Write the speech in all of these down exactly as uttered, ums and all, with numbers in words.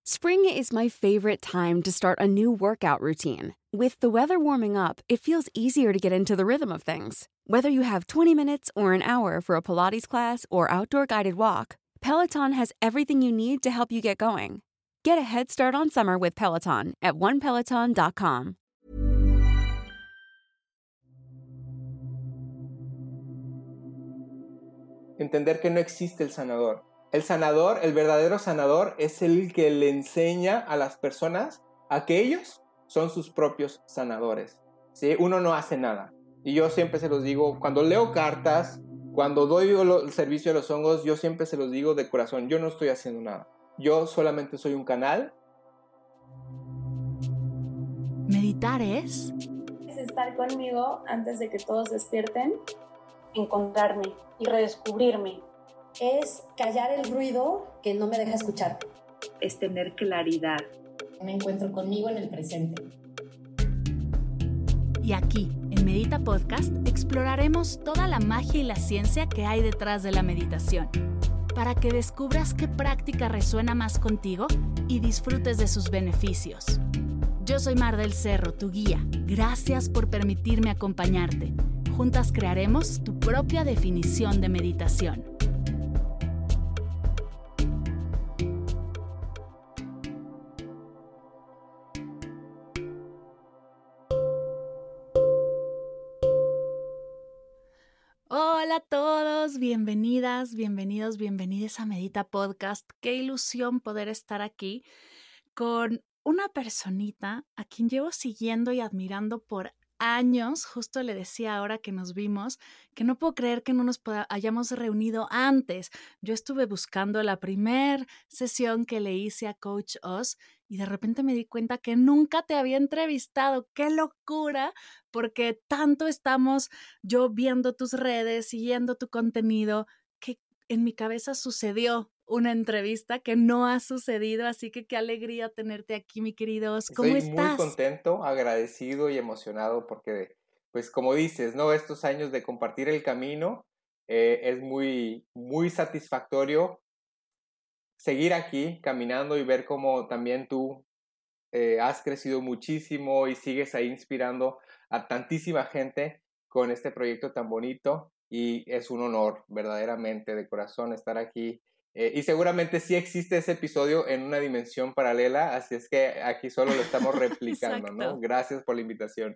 Spring is my favorite time to start a new workout routine. With the weather warming up, it feels easier to get into the rhythm of things. Whether you have twenty minutes or an hour for a Pilates class or outdoor guided walk, Peloton has everything you need to help you get going. Get a head start on summer with Peloton at one peloton dot com. Entender que no existe el sanador. El sanador, el verdadero sanador, es el que le enseña a las personas a que ellos son sus propios sanadores, ¿sí? Uno no hace nada. Y yo siempre se los digo, cuando leo cartas, cuando doy el servicio de los hongos, yo siempre se los digo de corazón, yo no estoy haciendo nada. Yo solamente soy un canal. Meditar es... Es estar conmigo antes de que todos despierten, encontrarme y redescubrirme. Es callar el ruido que no me deja escuchar. Es tener claridad. Me encuentro conmigo en el presente. Y aquí, en Medita Podcast, exploraremos toda la magia y la ciencia que hay detrás de la meditación, para que descubras qué práctica resuena más contigo y disfrutes de sus beneficios. Yo soy Mar del Cerro, tu guía. Gracias por permitirme acompañarte. Juntas crearemos tu propia definición de meditación. Hola a todos, bienvenidas, bienvenidos, bienvenidas a Medita Podcast. Qué ilusión poder estar aquí con una personita a quien llevo siguiendo y admirando por años. Justo le decía ahora que nos vimos que no puedo creer que no nos poda- hayamos reunido antes. Yo estuve buscando la primer sesión que le hice a Coach Oz y de repente me di cuenta que nunca te había entrevistado. ¡Qué locura! Porque tanto estamos yo viendo tus redes, siguiendo tu contenido, que en mi cabeza sucedió una entrevista que no ha sucedido, así que qué alegría tenerte aquí, mi querido Oz. ¿Cómo Estoy estás? muy contento, agradecido y emocionado porque, pues como dices, ¿no? Estos años de compartir el camino eh, es muy, muy satisfactorio seguir aquí caminando y ver cómo también tú eh, has crecido muchísimo y sigues ahí inspirando a tantísima gente con este proyecto tan bonito, y es un honor verdaderamente de corazón estar aquí. Eh, y seguramente sí existe ese episodio en una dimensión paralela, así es que aquí solo lo estamos replicando, ¿no? Gracias por la invitación.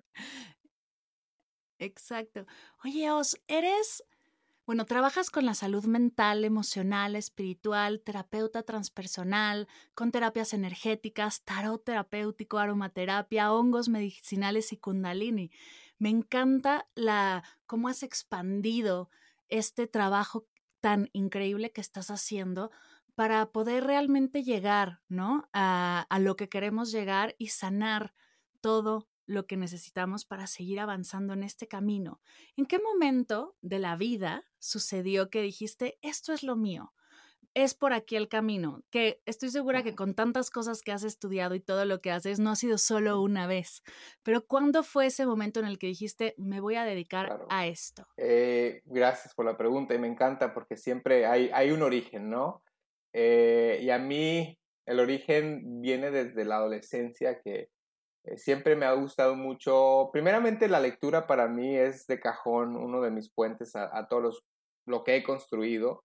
Exacto. Oye, Oz, eres, bueno, trabajas con la salud mental, emocional, espiritual, terapeuta transpersonal, con terapias energéticas, tarot terapéutico, aromaterapia, hongos medicinales y kundalini. Me encanta la cómo has expandido este trabajo tan increíble que estás haciendo para poder realmente llegar, ¿no? A, a lo que queremos llegar y sanar todo lo que necesitamos para seguir avanzando en este camino. ¿En qué momento de la vida sucedió que dijiste, esto es lo mío, es por aquí el camino? Que estoy segura que con tantas cosas que has estudiado y todo lo que haces, no ha sido solo una vez. Pero ¿cuándo fue ese momento en el que dijiste, me voy a dedicar Claro. a esto? Eh, gracias por la pregunta y me encanta porque siempre hay, hay un origen, ¿no? Eh, y a mí el origen viene desde la adolescencia, que eh, siempre me ha gustado mucho. Primeramente, la lectura para mí es de cajón uno de mis puentes a, a todo los, lo que he construido.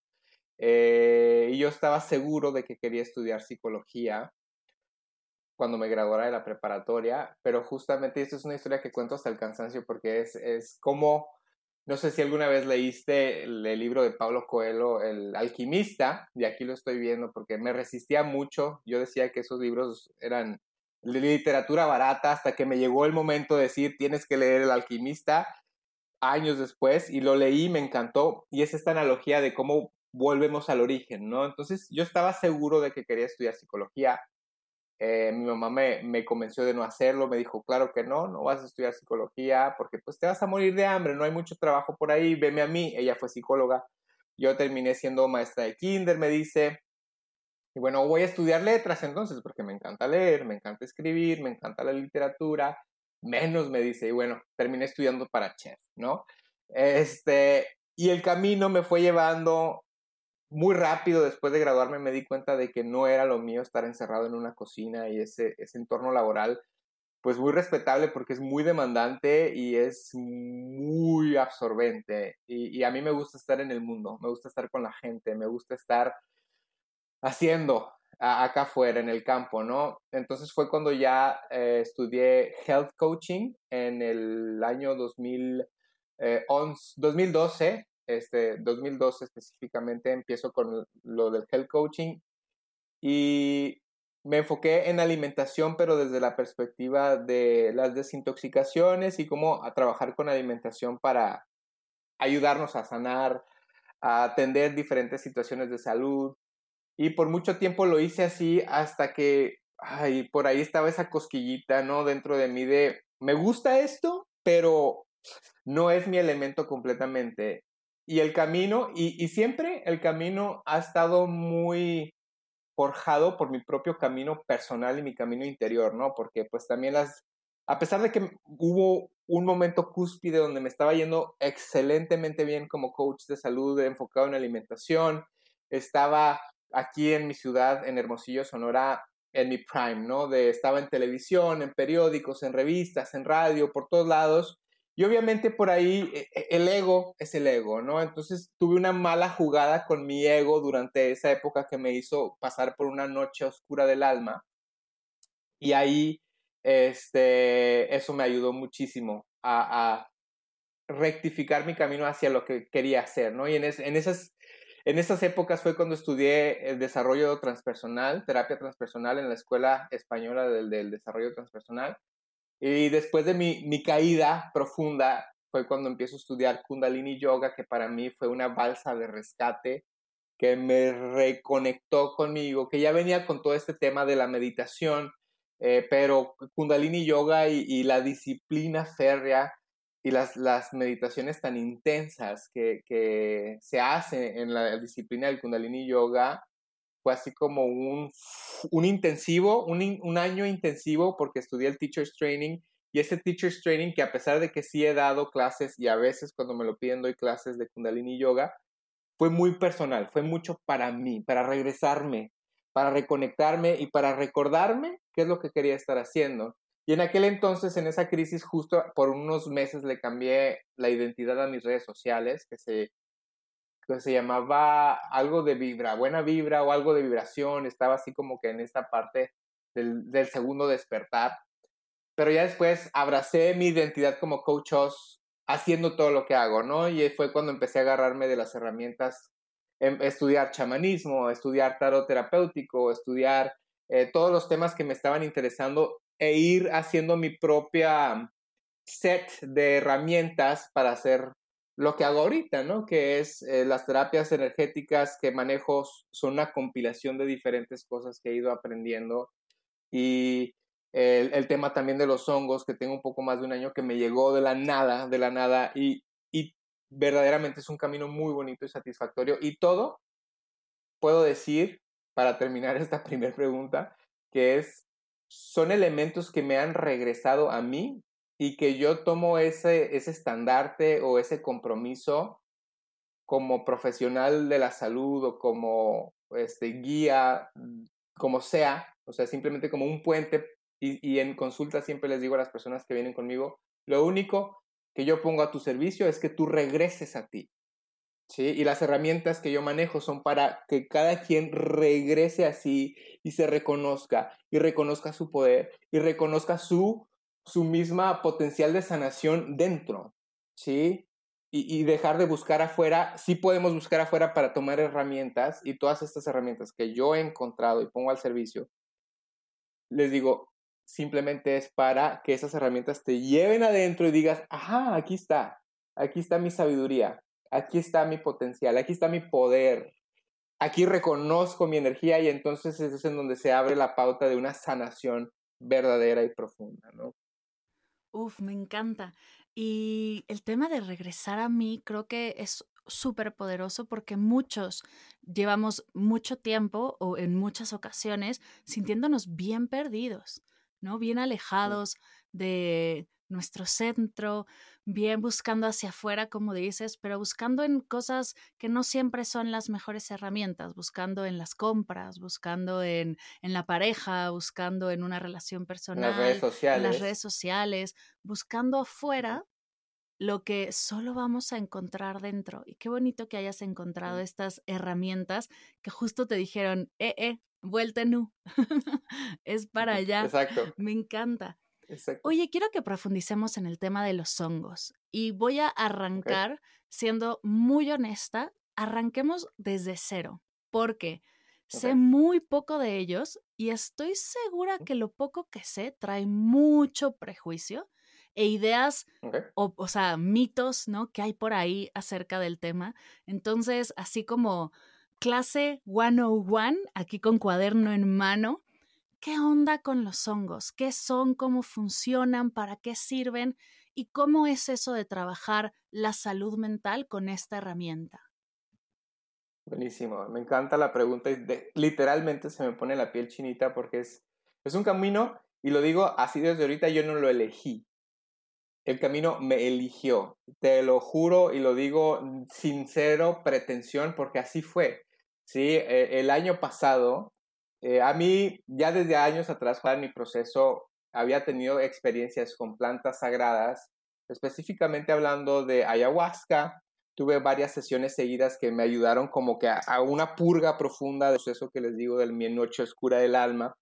Eh, y yo estaba seguro de que quería estudiar psicología cuando me graduara de la preparatoria, pero justamente esto es una historia que cuento hasta el cansancio porque es, es como, no sé si alguna vez leíste el, el libro de Paulo Coelho, El Alquimista, y aquí lo estoy viendo porque me resistía mucho. Yo decía que esos libros eran de literatura barata hasta que me llegó el momento de decir, tienes que leer El Alquimista, años después, y lo leí, me encantó, y es esta analogía de cómo volvemos al origen, ¿no? Entonces yo estaba seguro de que quería estudiar psicología. Eh, mi mamá me, me convenció de no hacerlo, me dijo, claro que no, no vas a estudiar psicología porque pues te vas a morir de hambre, no hay mucho trabajo por ahí, veme a mí. Ella fue psicóloga, yo terminé siendo maestra de kinder, me dice, y bueno, voy a estudiar letras entonces porque me encanta leer, me encanta escribir, me encanta la literatura, menos me dice, y bueno, terminé estudiando para chef, ¿no? Este, y el camino me fue llevando muy rápido después de graduarme me di cuenta de que no era lo mío estar encerrado en una cocina y ese, ese entorno laboral, pues muy respetable porque es muy demandante y es muy absorbente. Y, y a mí me gusta estar en el mundo, me gusta estar con la gente, me gusta estar haciendo a, acá afuera, en el campo, ¿no? Entonces fue cuando ya eh, estudié Health Coaching en el año dos mil once, dos mil doce, este, dos mil doce específicamente, empiezo con lo del Health Coaching y me enfoqué en alimentación, pero desde la perspectiva de las desintoxicaciones y cómo a trabajar con alimentación para ayudarnos a sanar, a atender diferentes situaciones de salud. Y por mucho tiempo lo hice así hasta que, ay, por ahí estaba esa cosquillita, ¿no? Dentro de mí de, me gusta esto, pero no es mi elemento completamente. Y el camino, y, y siempre el camino ha estado muy forjado por mi propio camino personal y mi camino interior, ¿no? Porque pues también las, a pesar de que hubo un momento cúspide donde me estaba yendo excelentemente bien como coach de salud enfocado en alimentación, estaba aquí en mi ciudad, en Hermosillo, Sonora, en mi prime, ¿no? De, estaba en televisión, en periódicos, en revistas, en radio, por todos lados. Y obviamente por ahí el ego es el ego, ¿no? Entonces tuve una mala jugada con mi ego durante esa época que me hizo pasar por una noche oscura del alma. Y ahí este, eso me ayudó muchísimo a, a rectificar mi camino hacia lo que quería hacer, ¿no? Y en, es, en, esas, en esas épocas fue cuando estudié el desarrollo transpersonal, terapia transpersonal en la Escuela Española del, del Desarrollo Transpersonal. Y después de mi, mi caída profunda fue cuando empiezo a estudiar Kundalini Yoga, que para mí fue una balsa de rescate que me reconectó conmigo, que ya venía con todo este tema de la meditación, eh, pero Kundalini Yoga y, y la disciplina férrea y las, las meditaciones tan intensas que, que se hacen en la disciplina del Kundalini Yoga, fue así como un, un intensivo, un, un año intensivo porque estudié el Teacher's Training y ese Teacher's Training que a pesar de que sí he dado clases y a veces cuando me lo piden doy clases de Kundalini Yoga, fue muy personal, fue mucho para mí, para regresarme, para reconectarme y para recordarme qué es lo que quería estar haciendo. Y en aquel entonces, en esa crisis, justo por unos meses le cambié la identidad a mis redes sociales, que se que se llamaba algo de vibra, buena vibra o algo de vibración, estaba así como que en esta parte del, del segundo despertar, pero ya después abracé mi identidad como coach Oz haciendo todo lo que hago, ¿no? Y fue cuando empecé a agarrarme de las herramientas, em, estudiar chamanismo, estudiar tarot terapéutico, estudiar eh, todos los temas que me estaban interesando e ir haciendo mi propia set de herramientas para hacer lo que hago ahorita, ¿no? Que es eh, las terapias energéticas que manejo son una compilación de diferentes cosas que he ido aprendiendo y el, el tema también de los hongos, que tengo un poco más de un año que me llegó de la nada, de la nada y, y verdaderamente es un camino muy bonito y satisfactorio y todo, puedo decir, para terminar esta primera pregunta, que es, son elementos que me han regresado a mí y que yo tomo ese, ese estandarte o ese compromiso como profesional de la salud o como este, guía, como sea, o sea, simplemente como un puente y, y en consulta siempre les digo a las personas que vienen conmigo, lo único que yo pongo a tu servicio es que tú regreses a ti, ¿sí? Y las herramientas que yo manejo son para que cada quien regrese así y se reconozca y reconozca su poder y reconozca su su misma potencial de sanación dentro, ¿sí? Y, y dejar de buscar afuera, sí podemos buscar afuera para tomar herramientas y todas estas herramientas que yo he encontrado y pongo al servicio, les digo, simplemente es para que esas herramientas te lleven adentro y digas, ajá, aquí está, aquí está mi sabiduría, aquí está mi potencial, aquí está mi poder, aquí reconozco mi energía y entonces es en donde se abre la pauta de una sanación verdadera y profunda, ¿no? Uf, me encanta. Y el tema de regresar a mí creo que es súper poderoso porque muchos llevamos mucho tiempo o en muchas ocasiones sintiéndonos bien perdidos, ¿no? Bien alejados de, nuestro centro, bien buscando hacia afuera, como dices, pero buscando en cosas que no siempre son las mejores herramientas, buscando en las compras, buscando en, en la pareja, buscando en una relación personal, en las redes sociales, en las redes sociales, buscando afuera lo que solo vamos a encontrar dentro. Y qué bonito que hayas encontrado sí. estas herramientas que justo te dijeron, eh, eh, vuelta nu, es para allá. Exacto. Me encanta. Exacto. Oye, quiero que profundicemos en el tema de los hongos y voy a arrancar Okay. siendo muy honesta, arranquemos desde cero, porque sé Okay. muy poco de ellos y estoy segura que lo poco que sé trae mucho prejuicio e ideas, Okay. o, o sea, mitos, ¿no? Que hay por ahí acerca del tema. Entonces, así como clase ciento uno, aquí con cuaderno en mano, ¿qué onda con los hongos? ¿Qué son? ¿Cómo funcionan? ¿Para qué sirven? ¿Y cómo es eso de trabajar la salud mental con esta herramienta? Buenísimo, me encanta la pregunta y de, literalmente se me pone la piel chinita porque es, es un camino, y lo digo así desde ahorita, yo no lo elegí. El camino me eligió, te lo juro y lo digo sin cero pretensión porque así fue. Sí, eh, el año pasado, eh, a mí ya desde años atrás, en mi proceso, había tenido experiencias con plantas sagradas, específicamente hablando de ayahuasca. Tuve varias sesiones seguidas que me ayudaron como que a, a una purga profunda del proceso que les digo de mi noche oscura del alma.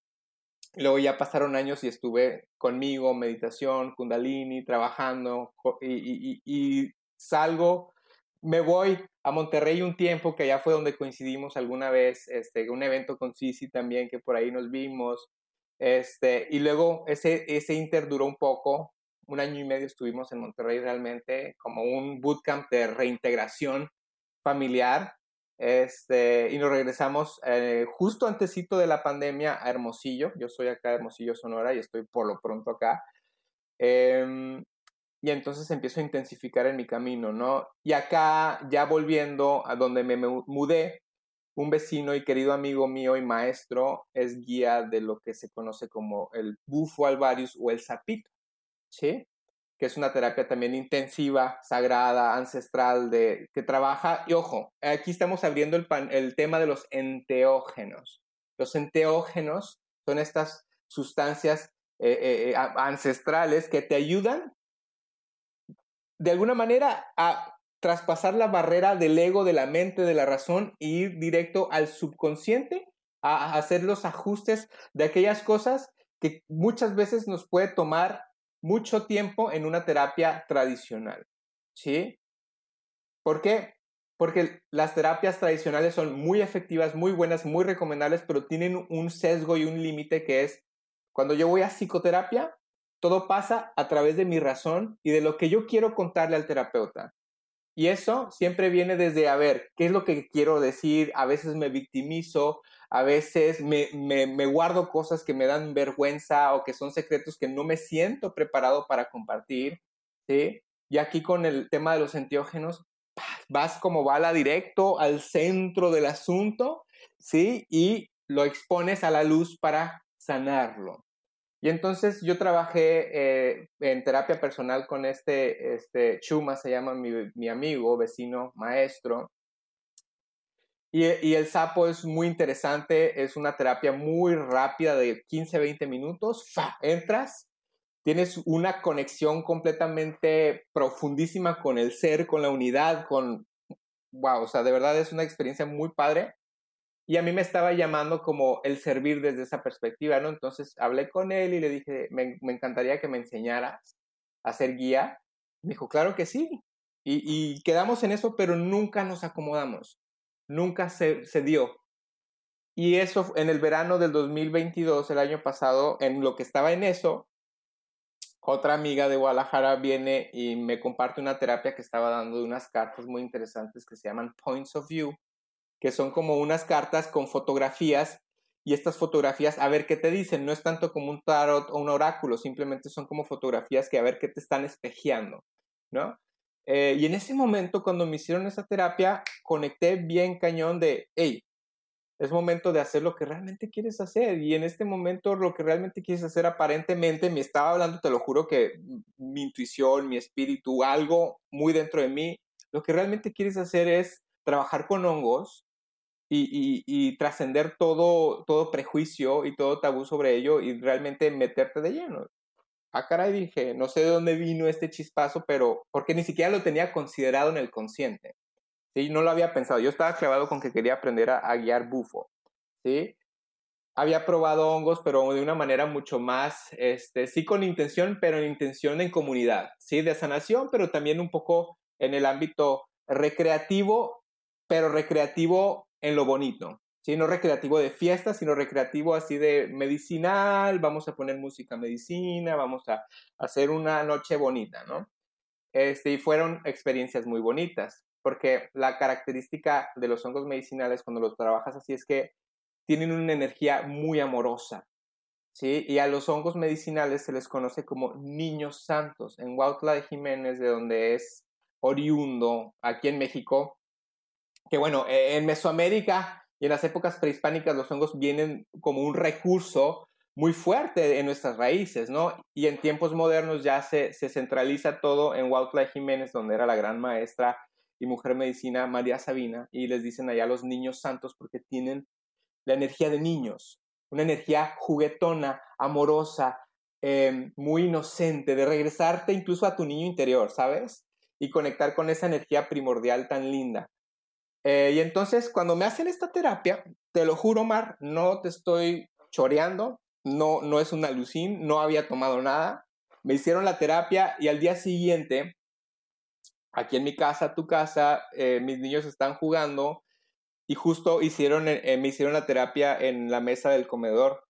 Luego ya pasaron años y estuve conmigo, meditación, kundalini, trabajando y, y, y salgo, me voy a Monterrey un tiempo, que allá fue donde coincidimos alguna vez, este, un evento con Sisi también, que por ahí nos vimos, este, y luego ese, ese inter duró un poco, un año y medio estuvimos en Monterrey realmente, como un bootcamp de reintegración familiar. Este, y nos regresamos eh, justo antesito de la pandemia a Hermosillo. Yo soy acá de Hermosillo, Sonora, y estoy por lo pronto acá. Eh, y entonces empiezo a intensificar en mi camino, ¿no? Y acá, ya volviendo a donde me mudé, un vecino y querido amigo mío y maestro es guía de lo que se conoce como el bufo alvarius o el sapito, ¿sí? Que es una terapia también intensiva, sagrada, ancestral, de, que trabaja, y ojo, aquí estamos abriendo el, pan, el tema de los enteógenos. Los enteógenos son estas sustancias eh, eh, ancestrales que te ayudan de alguna manera a traspasar la barrera del ego, de la mente, de la razón, e ir directo al subconsciente a hacer los ajustes de aquellas cosas que muchas veces nos puede tomar mucho tiempo en una terapia tradicional, ¿sí? ¿Por qué? Porque las terapias tradicionales son muy efectivas, muy buenas, muy recomendables, pero tienen un sesgo y un límite que es, cuando yo voy a psicoterapia, todo pasa a través de mi razón y de lo que yo quiero contarle al terapeuta. Y eso siempre viene desde, a ver, ¿qué es lo que quiero decir? A veces me victimizo, a veces me, me, me guardo cosas que me dan vergüenza o que son secretos que no me siento preparado para compartir, ¿sí? Y aquí con el tema de los enteógenos, vas como bala directo al centro del asunto, ¿sí? Y lo expones a la luz para sanarlo. Y entonces yo trabajé eh, en terapia personal con este, este Chuma, se llama mi, mi amigo, vecino, maestro. Y, y el sapo es muy interesante, es una terapia muy rápida de quince, veinte minutos. ¡Fa! Entras, tienes una conexión completamente profundísima con el ser, con la unidad, con... Wow, o sea, de verdad es una experiencia muy padre. Y a mí me estaba llamando como el servir desde esa perspectiva, ¿no? Entonces hablé con él y le dije, me, me encantaría que me enseñaras a ser guía. Me dijo, claro que sí. Y, y quedamos en eso, pero nunca nos acomodamos. Nunca se, se dio. Y eso en el verano del dos mil veintidós, el año pasado, en lo que estaba en eso, otra amiga de Guadalajara viene y me comparte una terapia que estaba dando de unas cartas muy interesantes que se llaman Points of View, que son como unas cartas con fotografías, y estas fotografías, a ver qué te dicen, no es tanto como un tarot o un oráculo, simplemente son como fotografías que a ver qué te están espejeando, ¿no? Eh, y en ese momento, cuando me hicieron esa terapia, conecté bien cañón de, hey, es momento de hacer lo que realmente quieres hacer. Y en este momento lo que realmente quieres hacer, aparentemente, me estaba hablando, te lo juro, que mi intuición, mi espíritu, algo muy dentro de mí, lo que realmente quieres hacer es trabajar con hongos y, y, y trascender todo, todo prejuicio y todo tabú sobre ello y realmente meterte de lleno. Ah, caray, dije, no sé de dónde vino este chispazo, pero porque ni siquiera lo tenía considerado en el consciente. ¿Sí? No lo había pensado. Yo estaba clavado con que quería aprender a, a guiar bufo, ¿sí? Había probado hongos, pero de una manera mucho más, este, sí con intención, pero en intención en comunidad, ¿sí? De sanación, pero también un poco en el ámbito recreativo, pero recreativo en lo bonito, ¿sí? No recreativo de fiesta, sino recreativo así de medicinal, vamos a poner música medicina, vamos a hacer una noche bonita, ¿no? Este, y fueron experiencias muy bonitas, porque la característica de los hongos medicinales cuando los trabajas así es que tienen una energía muy amorosa, ¿sí? Y a los hongos medicinales se les conoce como niños santos. En Huautla de Jiménez, de donde es oriundo, aquí en México, que bueno, en Mesoamérica y en las épocas prehispánicas los hongos vienen como un recurso muy fuerte en nuestras raíces, ¿no? Y en tiempos modernos ya se, se centraliza todo en Huautla de Jiménez, donde era la gran maestra y mujer medicina María Sabina, y les dicen allá los niños santos porque tienen la energía de niños, una energía juguetona, amorosa, eh, muy inocente, de regresarte incluso a tu niño interior, ¿sabes? Y conectar con esa energía primordial tan linda. Eh, y entonces, cuando me hacen esta terapia, te lo juro, Mar, no te estoy choreando, no, no es un alucín, no había tomado nada. Me hicieron la terapia y al día siguiente, aquí en mi casa, tu casa, eh, mis niños están jugando y justo hicieron, eh, me hicieron la terapia en la mesa del comedor.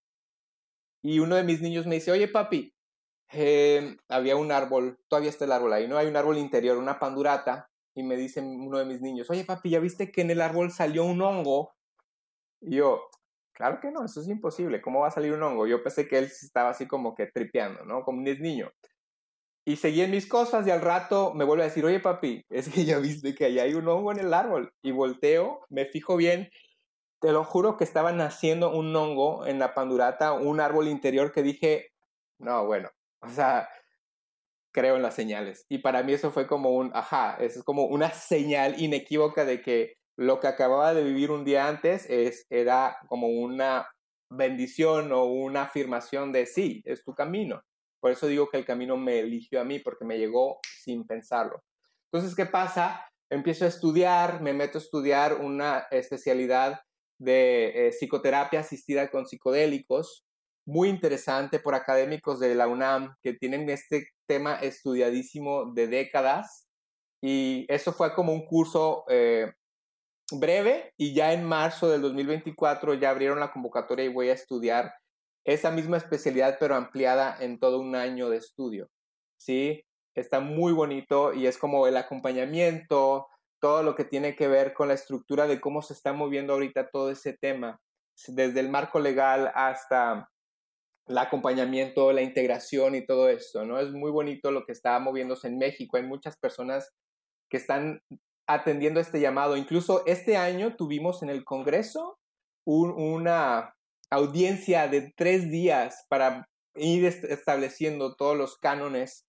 Y uno de mis niños me dice, oye, papi, eh, había un árbol, todavía está el árbol ahí, ¿no? Hay un árbol interior, una pandurata. Y me dice uno de mis niños, oye, papi, ¿ya viste que en el árbol salió un hongo? Y yo, claro que no, eso es imposible. ¿Cómo va a salir un hongo? Yo pensé que él estaba así como que tripeando, ¿no? Como un niño. Y seguí en mis cosas y al rato me vuelve a decir, oye, papi, es que ya viste que ahí hay un hongo en el árbol. Y volteo, me fijo bien, te lo juro que estaba naciendo un hongo en la pandurata, un árbol interior que dije, no, bueno, o sea, creo en las señales. Y para mí eso fue como un, ajá, eso es como una señal inequívoca de que lo que acababa de vivir un día antes es, era como una bendición o una afirmación de sí, es tu camino. Por eso digo que el camino me eligió a mí, porque me llegó sin pensarlo. Entonces, ¿qué pasa? Empiezo a estudiar, me meto a estudiar una especialidad de eh, psicoterapia asistida con psicodélicos, muy interesante por académicos de la UNAM que tienen este tema estudiadísimo de décadas, y eso fue como un curso eh, breve, y ya en marzo del dos mil veinticuatro ya abrieron la convocatoria y voy a estudiar esa misma especialidad pero ampliada en todo un año de estudio, ¿sí? Está muy bonito y es como el acompañamiento, todo lo que tiene que ver con la estructura de cómo se está moviendo ahorita todo ese tema, desde el marco legal hasta el acompañamiento, la integración y todo esto, ¿no? Es muy bonito lo que está moviéndose en México. Hay muchas personas que están atendiendo este llamado. Incluso este año tuvimos en el Congreso un, una audiencia de tres días para ir estableciendo todos los cánones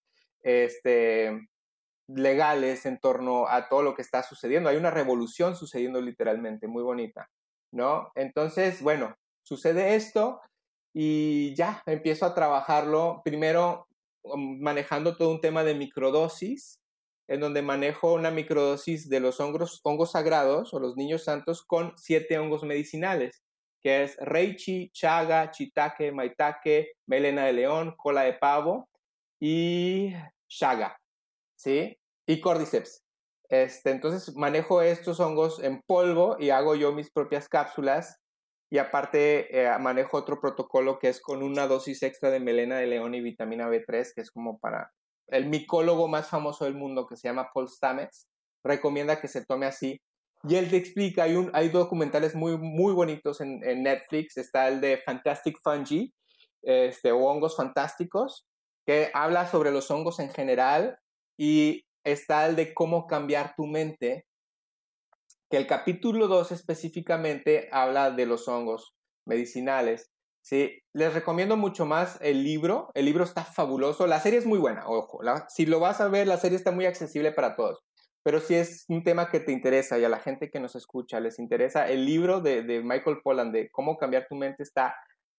este, legales en torno a todo lo que está sucediendo. Hay una revolución sucediendo literalmente, muy bonita, ¿no? Entonces, bueno, sucede esto y ya empiezo a trabajarlo, primero um, manejando todo un tema de microdosis, en donde manejo una microdosis de los hongos, hongos sagrados o los niños santos con siete hongos medicinales, que es reishi, chaga, shiitake, maitake, melena de león, cola de pavo y chaga, ¿sí? Y cordyceps. Este, entonces manejo estos hongos en polvo y hago yo mis propias cápsulas. Y aparte eh, manejo otro protocolo que es con una dosis extra de melena de león y vitamina B tres, que es como para el micólogo más famoso del mundo, que se llama Paul Stamets, recomienda que se tome así. Y él te explica, hay, un, hay documentales muy, muy bonitos en, en Netflix, está el de Fantastic Fungi, este, o hongos fantásticos, que habla sobre los hongos en general, y está el de cómo cambiar tu mente que el capítulo dos específicamente habla de los hongos medicinales. Sí, les recomiendo mucho más el libro. El libro está fabuloso. La serie es muy buena, ojo. La, si lo vas a ver, la serie está muy accesible para todos. Pero si es un tema que te interesa y a la gente que nos escucha les interesa, el libro de, de Michael Pollan de Cómo cambiar tu mente está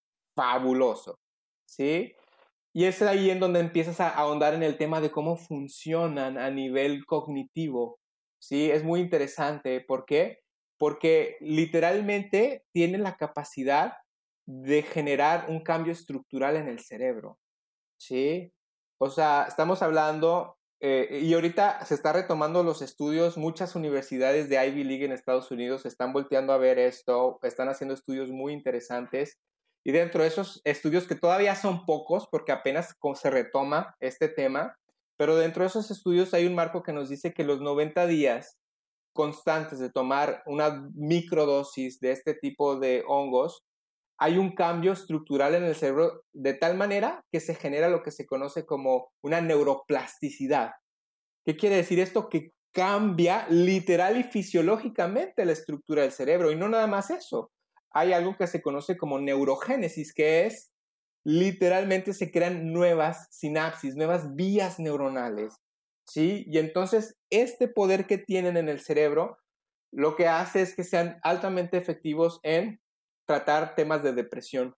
fabuloso. ¿Sí? Y es ahí en donde empiezas a ahondar en el tema de cómo funcionan a nivel cognitivo. ¿Sí? Es muy interesante. ¿Por qué? Porque literalmente tienen la capacidad de generar un cambio estructural en el cerebro, ¿sí? O sea, estamos hablando, eh, y ahorita se está retomando los estudios, muchas universidades de Ivy League en Estados Unidos están volteando a ver esto, están haciendo estudios muy interesantes, y dentro de esos estudios, que todavía son pocos, porque apenas se retoma este tema, pero dentro de esos estudios hay un marco que nos dice que los noventa días constantes de tomar una microdosis de este tipo de hongos, hay un cambio estructural en el cerebro de tal manera que se genera lo que se conoce como una neuroplasticidad. ¿Qué quiere decir esto? Que cambia literal y fisiológicamente la estructura del cerebro. Y no nada más eso. Hay algo que se conoce como neurogénesis, que es literalmente se crean nuevas sinapsis, nuevas vías neuronales, ¿sí? Y entonces este poder que tienen en el cerebro lo que hace es que sean altamente efectivos en tratar temas de depresión,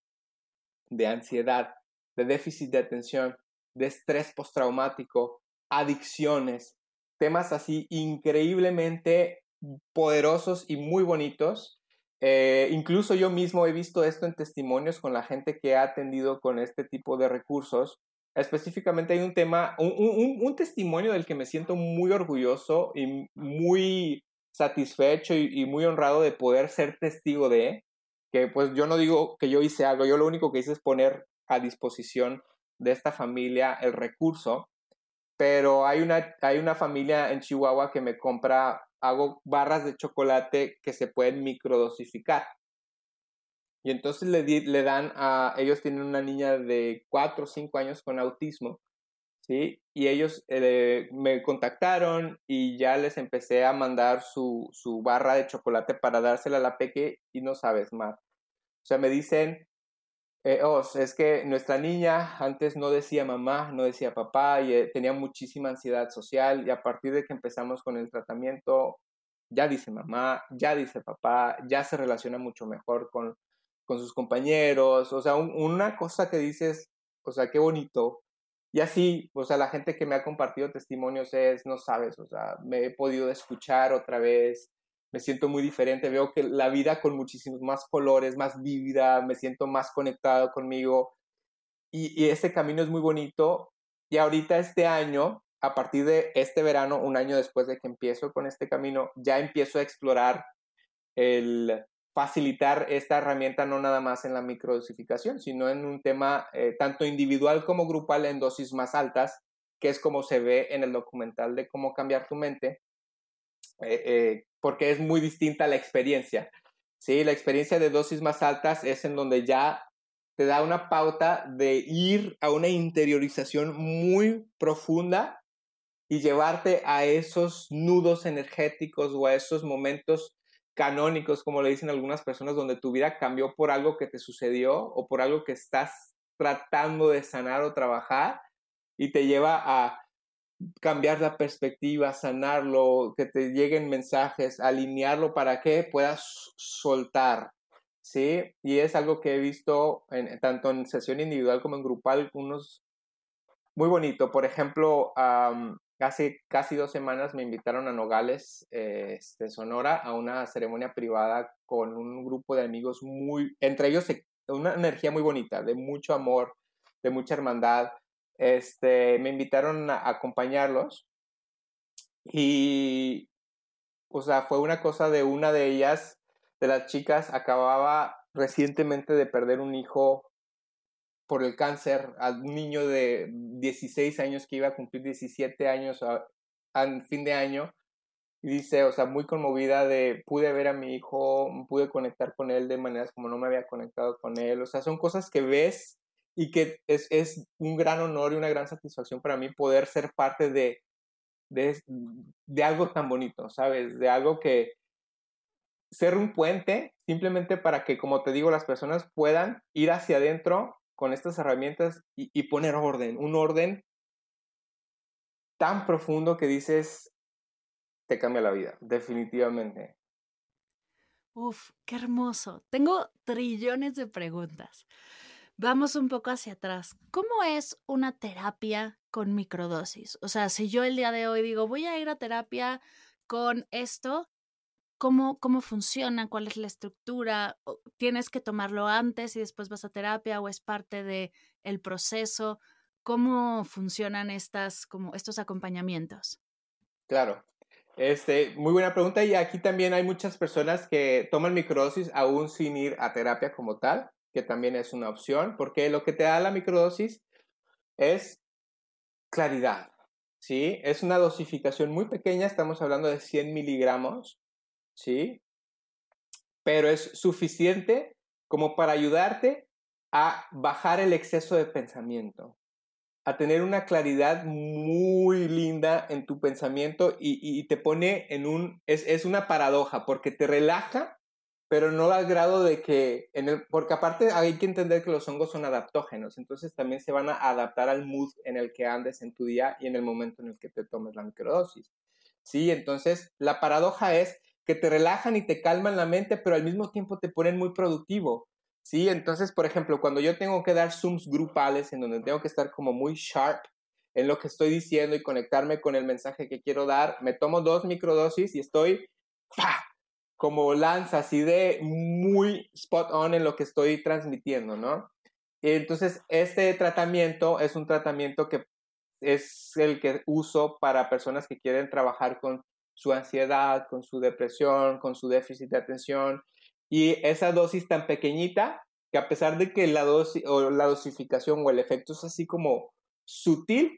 de ansiedad, de déficit de atención, de estrés postraumático, adicciones, temas así increíblemente poderosos y muy bonitos. Eh, incluso yo mismo he visto esto en testimonios con la gente que ha atendido con este tipo de recursos. Específicamente hay un tema, un, un, un testimonio del que me siento muy orgulloso y muy satisfecho y, y muy honrado de poder ser testigo de, que pues yo no digo que yo hice algo, yo lo único que hice es poner a disposición de esta familia el recurso, pero hay una, hay una familia en Chihuahua que me compra, hago barras de chocolate que se pueden microdosificar. Y entonces le, di, le dan a, ellos tienen una niña de cuatro o cinco años con autismo, ¿sí? Y ellos eh, me contactaron y ya les empecé a mandar su, su barra de chocolate para dársela a la peque y no sabes más. O sea, me dicen, eh, oh, es que nuestra niña antes no decía mamá, no decía papá y eh, tenía muchísima ansiedad social y a partir de que empezamos con el tratamiento ya dice mamá, ya dice papá, ya se relaciona mucho mejor con, con sus compañeros. O sea, un, una cosa que dices, o sea, qué bonito. Y así, o sea, la gente que me ha compartido testimonios es, no sabes, o sea, me he podido escuchar otra vez, me siento muy diferente, veo que la vida con muchísimos más colores, más vívida, me siento más conectado conmigo y, y ese camino es muy bonito. Y ahorita este año, a partir de este verano, un año después de que empiezo con este camino, ya empiezo a explorar el facilitar esta herramienta no nada más en la microdosificación, sino en un tema eh, tanto individual como grupal en dosis más altas, que es como se ve en el documental de Cómo cambiar tu mente, eh, eh, porque es muy distinta la experiencia. ¿Sí? La experiencia de dosis más altas es en donde ya te da una pauta de ir a una interiorización muy profunda y llevarte a esos nudos energéticos o a esos momentos canónicos, como le dicen algunas personas, donde tu vida cambió por algo que te sucedió o por algo que estás tratando de sanar o trabajar y te lleva a cambiar la perspectiva, sanarlo, que te lleguen mensajes, alinearlo para que puedas soltar, ¿sí? Y es algo que he visto en, tanto en sesión individual como en grupal, unos muy bonito. Por ejemplo, um, hace casi dos semanas me invitaron a Nogales, eh, este, Sonora, a una ceremonia privada con un grupo de amigos muy, entre ellos una energía muy bonita, de mucho amor, de mucha hermandad. Este, me invitaron a acompañarlos y, o sea, fue una cosa de una de ellas, de las chicas, acababa recientemente de perder un hijo por el cáncer, a un niño de dieciséis años que iba a cumplir diecisiete años a, a fin de año, y dice, o sea, muy conmovida de, pude ver a mi hijo, pude conectar con él de maneras como no me había conectado con él. O sea, son cosas que ves y que es, es un gran honor y una gran satisfacción para mí poder ser parte de, de, de algo tan bonito, ¿sabes? De algo que, ser un puente simplemente para que, como te digo, las personas puedan ir hacia adentro con estas herramientas y, y poner orden, un orden tan profundo que dices, te cambia la vida, definitivamente. Uf, qué hermoso. Tengo trillones de preguntas. Vamos un poco hacia atrás. ¿Cómo es una terapia con microdosis? O sea, si yo el día de hoy digo, voy a ir a terapia con esto, ¿cómo, cómo funciona? ¿Cuál es la estructura? ¿Tienes que tomarlo antes y después vas a terapia o es parte de el proceso? ¿Cómo funcionan estas, como estos acompañamientos? Claro. Este, muy buena pregunta, y aquí también hay muchas personas que toman microdosis aún sin ir a terapia como tal, que también es una opción, porque lo que te da la microdosis es claridad, ¿sí? Es una dosificación muy pequeña, estamos hablando de cien miligramos, ¿sí? Pero es suficiente como para ayudarte a bajar el exceso de pensamiento, a tener una claridad muy linda en tu pensamiento y, y te pone en un... Es, es una paradoja porque te relaja, pero no al grado de que... En el, porque aparte hay que entender que los hongos son adaptógenos, entonces también se van a adaptar al mood en el que andes en tu día y en el momento en el que te tomes la microdosis. Sí, entonces la paradoja es que te relajan y te calman la mente, pero al mismo tiempo te ponen muy productivo. Sí, entonces, por ejemplo, cuando yo tengo que dar Zooms grupales en donde tengo que estar como muy sharp en lo que estoy diciendo y conectarme con el mensaje que quiero dar, me tomo dos microdosis y estoy ¡pah! Como lanza, así de muy spot on en lo que estoy transmitiendo, ¿no? Y entonces, este tratamiento es un tratamiento que es el que uso para personas que quieren trabajar con su ansiedad, con su depresión, con su déficit de atención. Y esa dosis tan pequeñita, que a pesar de que la, dosis, o la dosificación o el efecto es así como sutil,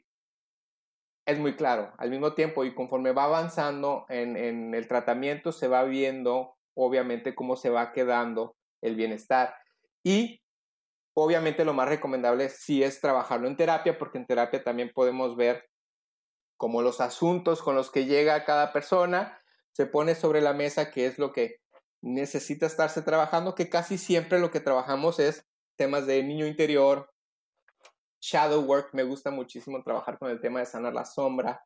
es muy claro al mismo tiempo. Y conforme va avanzando en, en el tratamiento, se va viendo, obviamente, cómo se va quedando el bienestar. Y obviamente lo más recomendable sí es trabajarlo en terapia, porque en terapia también podemos ver cómo los asuntos con los que llega cada persona se pone sobre la mesa, qué es lo que necesita estarse trabajando, que casi siempre lo que trabajamos es temas de niño interior, shadow work. Me gusta muchísimo trabajar con el tema de sanar la sombra,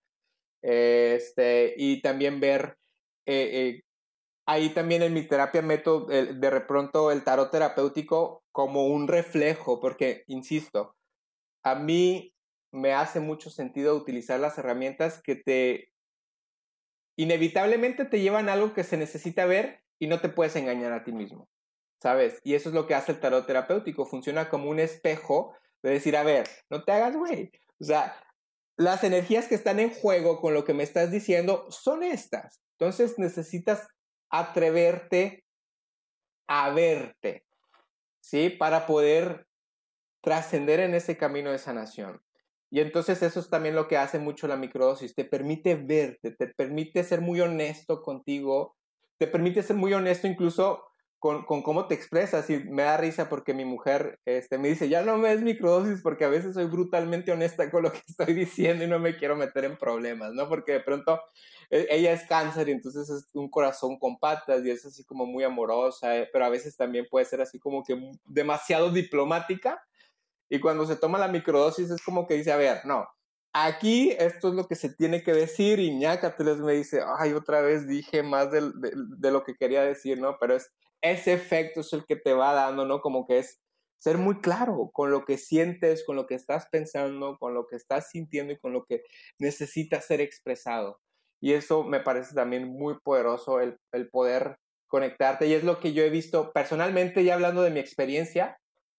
este, y también ver, eh, eh, ahí también en mi terapia meto eh, de pronto el tarot terapéutico como un reflejo, porque, insisto, a mí me hace mucho sentido utilizar las herramientas que te inevitablemente te llevan a algo que se necesita ver y no te puedes engañar a ti mismo, ¿sabes? Y eso es lo que hace el tarot terapéutico, funciona como un espejo de decir, a ver, no te hagas güey, o sea, las energías que están en juego con lo que me estás diciendo son estas, entonces necesitas atreverte a verte, ¿sí? Para poder trascender en ese camino de sanación. Y entonces eso es también lo que hace mucho la microdosis, te permite verte, te permite ser muy honesto contigo, te permite ser muy honesto incluso con, con cómo te expresas. Y me da risa porque mi mujer este, me dice, ya no me des microdosis porque a veces soy brutalmente honesta con lo que estoy diciendo y no me quiero meter en problemas, ¿no? Porque de pronto ella es cáncer y entonces es un corazón con patas y es así como muy amorosa, eh, pero a veces también puede ser así como que demasiado diplomática. Y cuando se toma la microdosis es como que dice, a ver, no, aquí esto es lo que se tiene que decir, y ñácateles me dice, ay, otra vez dije más de, de, de lo que quería decir, ¿no? Pero es ese efecto es el que te va dando, ¿no? Como que es ser muy claro con lo que sientes, con lo que estás pensando, con lo que estás sintiendo y con lo que necesita ser expresado. Y eso me parece también muy poderoso, el, el poder conectarte. Y es lo que yo he visto personalmente, ya hablando de mi experiencia.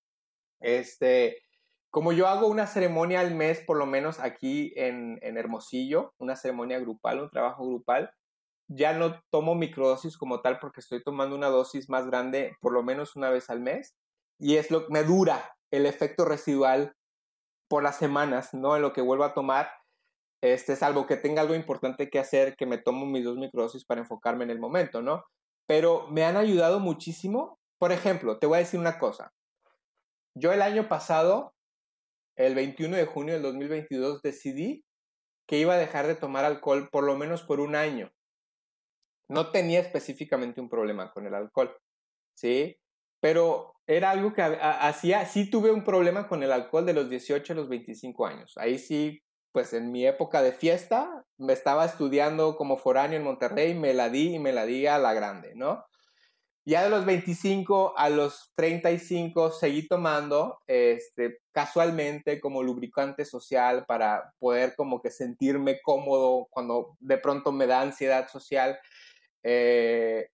Este, como yo hago una ceremonia al mes, por lo menos aquí en, en Hermosillo, una ceremonia grupal, un trabajo grupal, ya no tomo microdosis como tal porque estoy tomando una dosis más grande por lo menos una vez al mes, y es lo que me dura el efecto residual por las semanas, ¿no? En lo que vuelvo a tomar, este, salvo que tenga algo importante que hacer, que me tomo mis dos microdosis para enfocarme en el momento, ¿no? Pero me han ayudado muchísimo. Por ejemplo, te voy a decir una cosa. Yo el año pasado, el veintiuno de junio del dos mil veintidós, decidí que iba a dejar de tomar alcohol por lo menos por un año. no tenía específicamente un problema con el alcohol, ¿sí? Pero era algo que hacía, sí tuve un problema con el alcohol de los dieciocho a los veinticinco años. Ahí sí, pues en mi época de fiesta, me estaba estudiando como foráneo en Monterrey, me la di y me la di a la grande, ¿no? Ya de los veinticinco a los treinta y cinco seguí tomando, este, casualmente como lubricante social para poder como que sentirme cómodo cuando de pronto me da ansiedad social. Eh,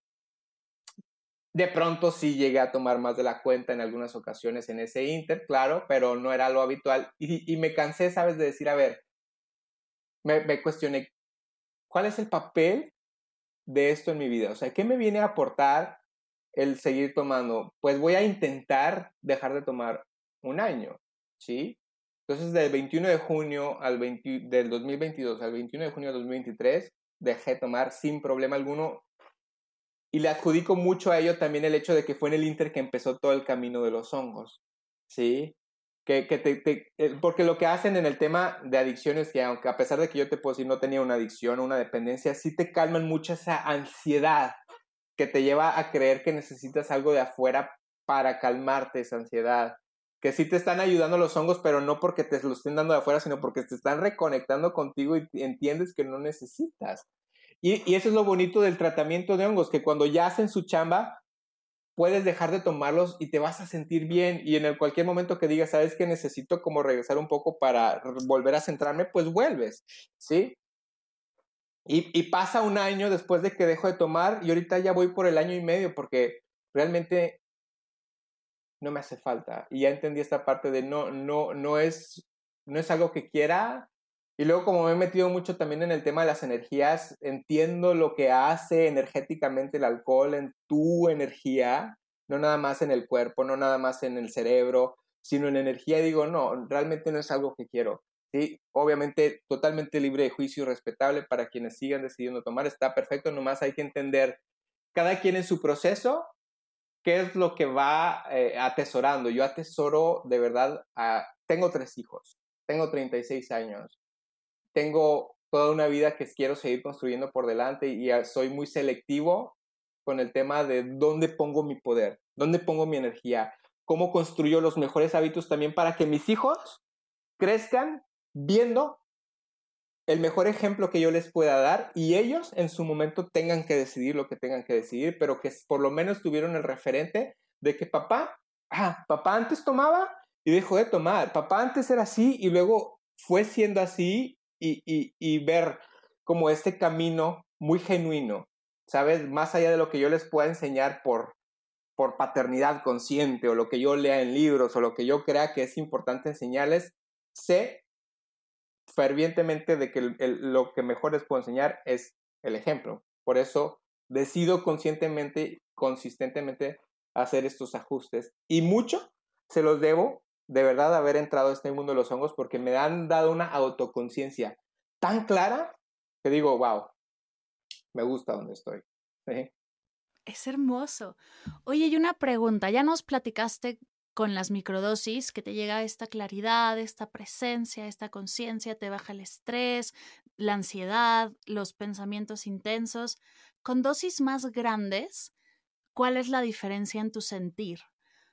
de pronto sí llegué a tomar más de la cuenta en algunas ocasiones en ese inter, claro, pero no era lo habitual. Y, y me cansé, ¿sabes? De decir, a ver, me, me cuestioné, ¿cuál es el papel de esto en mi vida? O sea, ¿qué me viene a aportar el seguir tomando? Pues voy a intentar dejar de tomar un año, ¿sí? Entonces, del veintiuno de junio al veinte, del dos mil veintidós al veintiuno de junio del dos mil veintitrés, dejé de tomar sin problema alguno. Y le adjudico mucho a ello también el hecho de que fue en el Inter que empezó todo el camino de los hongos, ¿sí? Que, que te, te, porque lo que hacen en el tema de adicciones, que aunque a pesar de que yo te puedo decir no tenía una adicción o una dependencia, sí te calman mucho esa ansiedad que te lleva a creer que necesitas algo de afuera para calmarte esa ansiedad. Que sí te están ayudando los hongos, pero no porque te lo estén dando de afuera, sino porque te están reconectando contigo y entiendes que no necesitas. Y, y eso es lo bonito del tratamiento de hongos, que cuando ya hacen su chamba, puedes dejar de tomarlos y te vas a sentir bien. Y en el cualquier momento que digas, ¿sabes que necesito como regresar un poco para volver a centrarme? Pues vuelves, ¿sí? Y, y pasa un año después de que dejo de tomar y ahorita ya voy por el año y medio porque realmente no me hace falta. Y ya entendí esta parte de no, no, no es, no es algo que quiera. Y luego como me he metido mucho también en el tema de las energías, entiendo lo que hace energéticamente el alcohol en tu energía, no nada más en el cuerpo, no nada más en el cerebro, sino en energía. Y digo, no, realmente no es algo que quiero. ¿Sí? Obviamente totalmente libre de juicio y respetable para quienes sigan decidiendo tomar, está perfecto, nomás hay que entender cada quien en su proceso qué es lo que va eh, atesorando. Yo atesoro de verdad, a, tengo tres hijos, tengo treinta y seis años, tengo toda una vida que quiero seguir construyendo por delante y soy muy selectivo con el tema de dónde pongo mi poder, dónde pongo mi energía, cómo construyo los mejores hábitos también para que mis hijos crezcan viendo el mejor ejemplo que yo les pueda dar y ellos en su momento tengan que decidir lo que tengan que decidir, pero que por lo menos tuvieron el referente de que papá, ah, papá antes tomaba y dejó de tomar, papá antes era así y luego fue siendo así y, y, y ver como este camino muy genuino, ¿sabes? Más allá de lo que yo les pueda enseñar por, por paternidad consciente o lo que yo lea en libros o lo que yo crea que es importante enseñarles, sé fervientemente de que el, el, lo que mejor les puedo enseñar es el ejemplo. Por eso decido conscientemente, consistentemente hacer estos ajustes. Y mucho se los debo, de verdad, haber entrado a este mundo de los hongos porque me han dado una autoconciencia tan clara que digo, wow, me gusta donde estoy. ¿Sí? Es hermoso. Oye, y una pregunta, ya nos platicaste con las microdosis que te llega esta claridad, esta presencia, esta conciencia, te baja el estrés, la ansiedad, los pensamientos intensos. Con dosis más grandes, ¿cuál es la diferencia en tu sentir?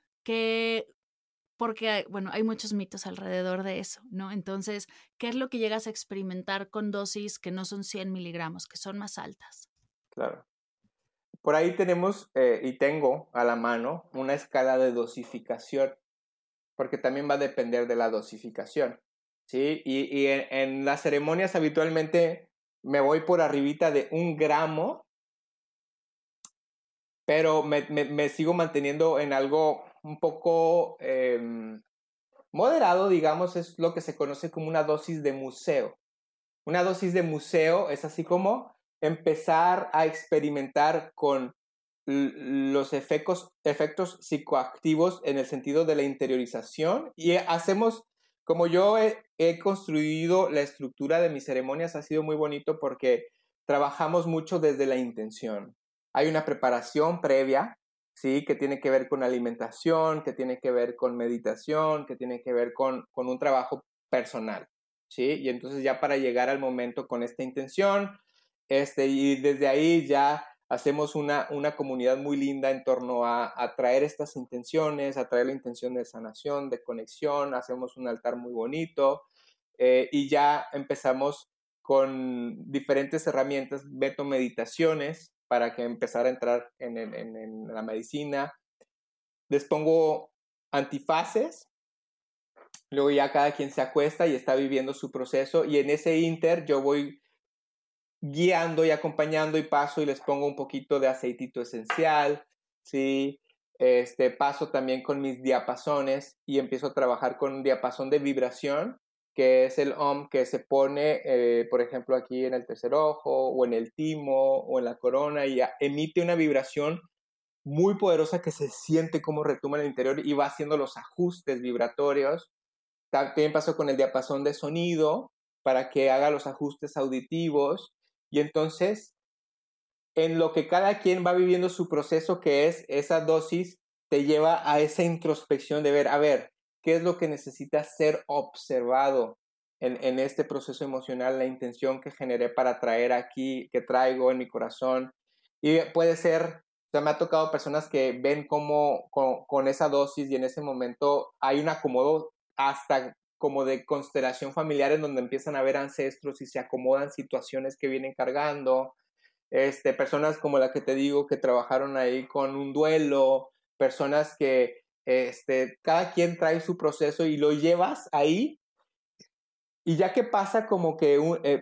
Que, porque, bueno, hay muchos mitos alrededor de eso, ¿no? Entonces, ¿qué es lo que llegas a experimentar con dosis que no son cien miligramos, que son más altas? Claro. Por ahí tenemos eh, y tengo a la mano una escala de dosificación, porque también va a depender de la dosificación, ¿sí? Y, y en, en las ceremonias habitualmente me voy por arribita de un gramo, pero me, me, me sigo manteniendo en algo un poco eh, moderado, digamos, es lo que se conoce como una dosis de museo. Una dosis de museo es así como empezar a experimentar con los efectos, efectos psicoactivos en el sentido de la interiorización y hacemos, como yo he, he construido la estructura de mis ceremonias, ha sido muy bonito porque trabajamos mucho desde la intención. Hay una preparación previa, ¿sí? Que tiene que ver con alimentación, que tiene que ver con meditación, que tiene que ver con, con un trabajo personal, ¿sí? Y entonces ya para llegar al momento con esta intención, este, y desde ahí ya hacemos una, una comunidad muy linda en torno a, a traer estas intenciones, a traer la intención de sanación, de conexión, hacemos un altar muy bonito eh, y ya empezamos con diferentes herramientas, meto meditaciones para que empezara a entrar en, en, en la medicina. Les pongo antifaces, luego ya cada quien se acuesta y está viviendo su proceso y en ese inter yo voy guiando y acompañando y paso y les pongo un poquito de aceitito esencial, ¿sí? Este, paso también con mis diapasones y empiezo a trabajar con un diapasón de vibración, que es el Om que se pone, eh, por ejemplo, aquí en el tercer ojo o en el timo o en la corona y emite una vibración muy poderosa que se siente como retumba en el interior y va haciendo los ajustes vibratorios. También paso con el diapasón de sonido para que haga los ajustes auditivos y entonces en lo que cada quien va viviendo su proceso, que es esa dosis, te lleva a esa introspección de ver, a ver, ¿qué es lo que necesita ser observado en, en este proceso emocional, la intención que generé para traer aquí, que traigo en mi corazón? Y puede ser, o sea, me ha tocado personas que ven cómo con, con esa dosis y en ese momento hay un acomodo hasta como de constelación familiar en donde empiezan a ver ancestros y se acomodan situaciones que vienen cargando. Este, personas como la que te digo que trabajaron ahí con un duelo, personas que este, cada quien trae su proceso y lo llevas ahí y ya que pasa como que un... Eh...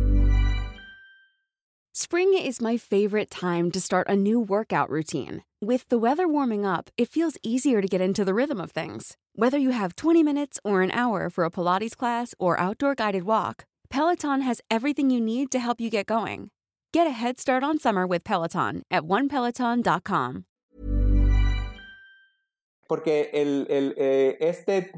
Spring is my favorite time to start a new workout routine. With the weather warming up, it feels easier to get into the rhythm of things. Whether you have twenty minutes or an hour for a Pilates class or outdoor guided walk, Peloton has everything you need to help you get going. Get a head start on summer with Peloton at one peloton dot com. Porque el, el, eh, este,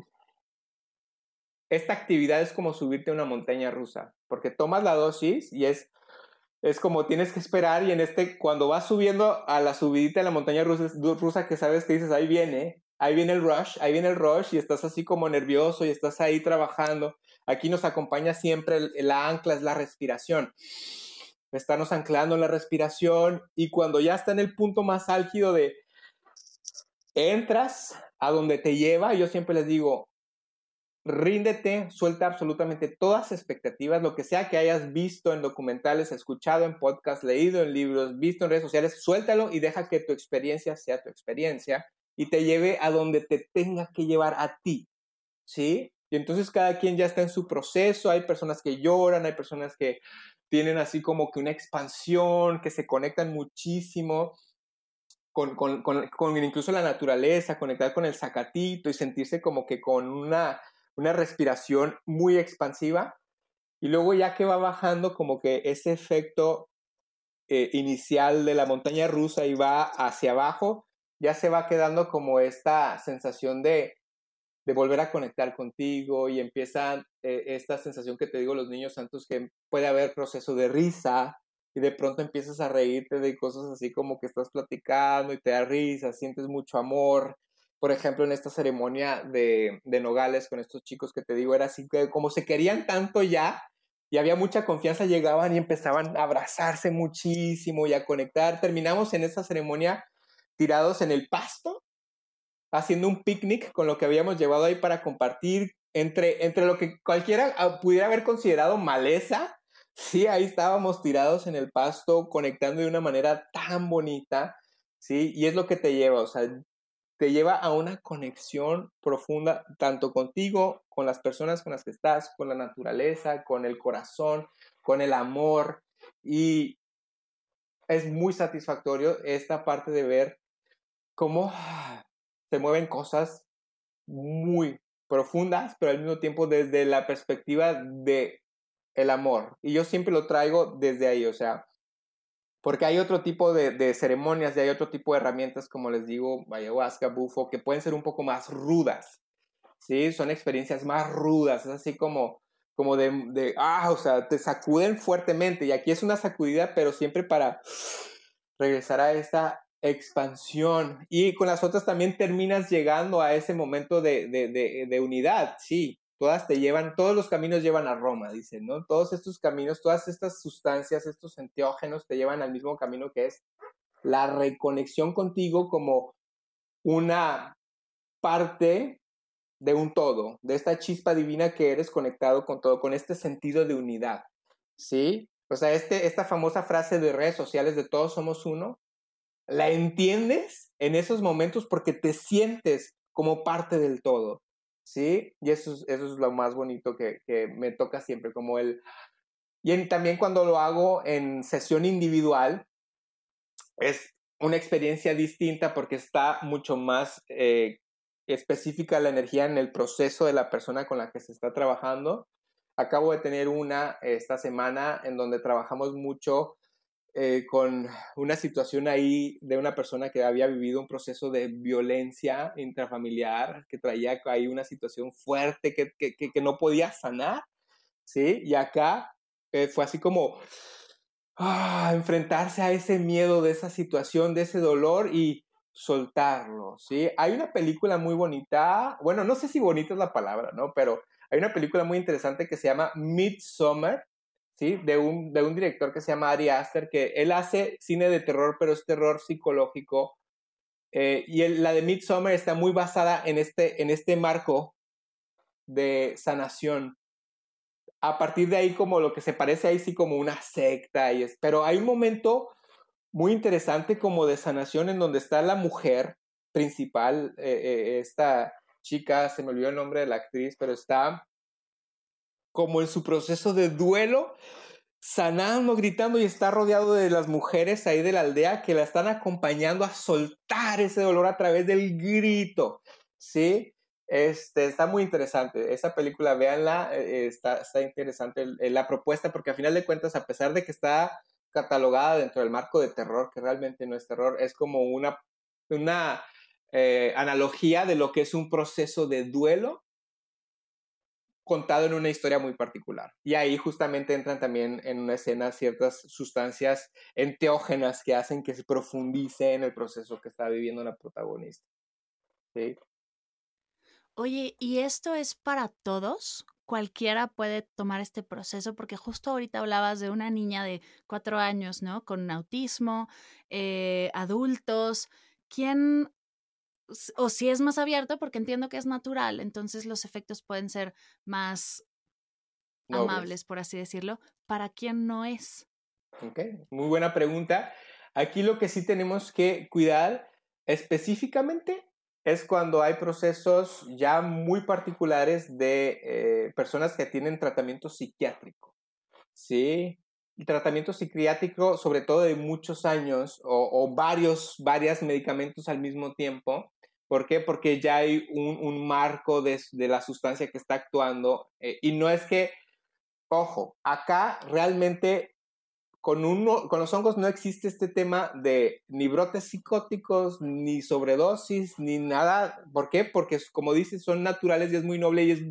esta actividad es como subirte a una montaña rusa, porque tomas la dosis y es, es como tienes que esperar y en este, cuando vas subiendo a la subidita de la montaña rusa, rusa que sabes que dices, ahí viene, ahí viene el rush, ahí viene el rush y estás así como nervioso y estás ahí trabajando. Aquí nos acompaña siempre el, la ancla, es la respiración. Estarnos anclando en la respiración y cuando ya está en el punto más álgido de entras a donde te lleva, yo siempre les digo, ríndete, suelta absolutamente todas las expectativas, lo que sea que hayas visto en documentales, escuchado en podcasts, leído en libros, visto en redes sociales, suéltalo y deja que tu experiencia sea tu experiencia y te lleve a donde te tenga que llevar a ti, ¿sí? Y entonces cada quien ya está en su proceso, hay personas que lloran, hay personas que tienen así como que una expansión, que se conectan muchísimo con, con, con, con incluso la naturaleza, conectar con el zacatito y sentirse como que con una, una respiración muy expansiva. Y luego ya que va bajando como que ese efecto eh, inicial de la montaña rusa y va hacia abajo, ya se va quedando como esta sensación de de volver a conectar contigo y empieza eh, esta sensación que te digo los niños santos que puede haber proceso de risa y de pronto empiezas a reírte de cosas así como que estás platicando y te da risa, sientes mucho amor. Por ejemplo, en esta ceremonia de, de Nogales con estos chicos que te digo, era así que como se querían tanto ya y había mucha confianza, llegaban y empezaban a abrazarse muchísimo y a conectar. Terminamos en esta ceremonia tirados en el pasto, haciendo un picnic con lo que habíamos llevado ahí para compartir entre, entre lo que cualquiera pudiera haber considerado maleza. Sí, ahí estábamos tirados en el pasto, conectando de una manera tan bonita, ¿sí? Y es lo que te lleva, o sea, te lleva a una conexión profunda, tanto contigo, con las personas con las que estás, con la naturaleza, con el corazón, con el amor. Y es muy satisfactorio esta parte de ver cómo se mueven cosas muy profundas, pero al mismo tiempo desde la perspectiva de el amor. Y yo siempre lo traigo desde ahí, o sea, porque hay otro tipo de, de ceremonias y hay otro tipo de herramientas, como les digo, ayahuasca, bufo, que pueden ser un poco más rudas, ¿sí? Son experiencias más rudas, es así como, como de, de, ah, o sea, te sacuden fuertemente. Y aquí es una sacudida, pero siempre para regresar a esta expansión. Y con las otras también terminas llegando a ese momento de, de, de, de unidad, sí. todas te llevan, todos los caminos llevan a Roma, dicen, ¿no? Todos estos caminos, todas estas sustancias, estos enteógenos te llevan al mismo camino que es la reconexión contigo como una parte de un todo, de esta chispa divina que eres conectado con todo, con este sentido de unidad, ¿sí? O sea, este, esta famosa frase de redes sociales de todos somos uno, la entiendes en esos momentos porque te sientes como parte del todo, ¿sí? Y eso es, eso es lo más bonito que, que me toca siempre, como el... Y en, también cuando lo hago en sesión individual, es una experiencia distinta porque está mucho más eh, específica la energía en el proceso de la persona con la que se está trabajando. Acabo de tener una esta semana en donde trabajamos mucho eh, con una situación ahí de una persona que había vivido un proceso de violencia intrafamiliar, que traía ahí una situación fuerte que, que, que no podía sanar, ¿sí? Y acá eh, fue así como ah, enfrentarse a ese miedo de esa situación, de ese dolor y soltarlo, ¿sí? Hay una película muy bonita, bueno, no sé si bonita es la palabra, ¿no? Pero hay una película muy interesante que se llama Midsommar, ¿sí? De un, de un director que se llama Ari Aster, que él hace cine de terror, pero es terror psicológico. Eh, y el, la de Midsommar está muy basada en este, en este marco de sanación. A partir de ahí, como lo que se parece ahí sí como una secta. Y es, pero hay un momento muy interesante como de sanación en donde está la mujer principal, eh, eh, esta chica, se me olvidó el nombre de la actriz, pero está como en su proceso de duelo, sanando, gritando y está rodeado de las mujeres ahí de la aldea que la están acompañando a soltar ese dolor a través del grito, ¿sí? Este, está muy interesante, esa película, véanla, eh, está, está interesante el, el, la propuesta porque a final de cuentas, a pesar de que está catalogada dentro del marco de terror, que realmente no es terror, es como una, una eh, analogía de lo que es un proceso de duelo contado en una historia muy particular. Y ahí justamente entran también en una escena ciertas sustancias enteógenas que hacen que se profundice en el proceso que está viviendo la protagonista. ¿Sí? Oye, ¿y esto es para todos? ¿Cualquiera puede tomar este proceso? Porque justo ahorita hablabas de una niña de cuatro años, ¿no? Con autismo, eh, adultos. ¿Quién, o si es más abierto? Porque entiendo que es natural, entonces los efectos pueden ser más Nobles. amables, por así decirlo. ¿Para quién no es? Ok, muy buena pregunta. Aquí lo que sí tenemos que cuidar específicamente es cuando hay procesos ya muy particulares de eh, personas que tienen tratamiento psiquiátrico, ¿sí? Y tratamiento psiquiátrico, sobre todo de muchos años o, o varios, varios medicamentos al mismo tiempo. ¿Por qué? Porque ya hay un, un marco de, de la sustancia que está actuando eh, y no es que, ojo, acá realmente Con, uno, con los hongos no existe este tema de ni brotes psicóticos, ni sobredosis, ni nada. ¿Por qué? Porque, como dices, son naturales y es muy noble. Y es...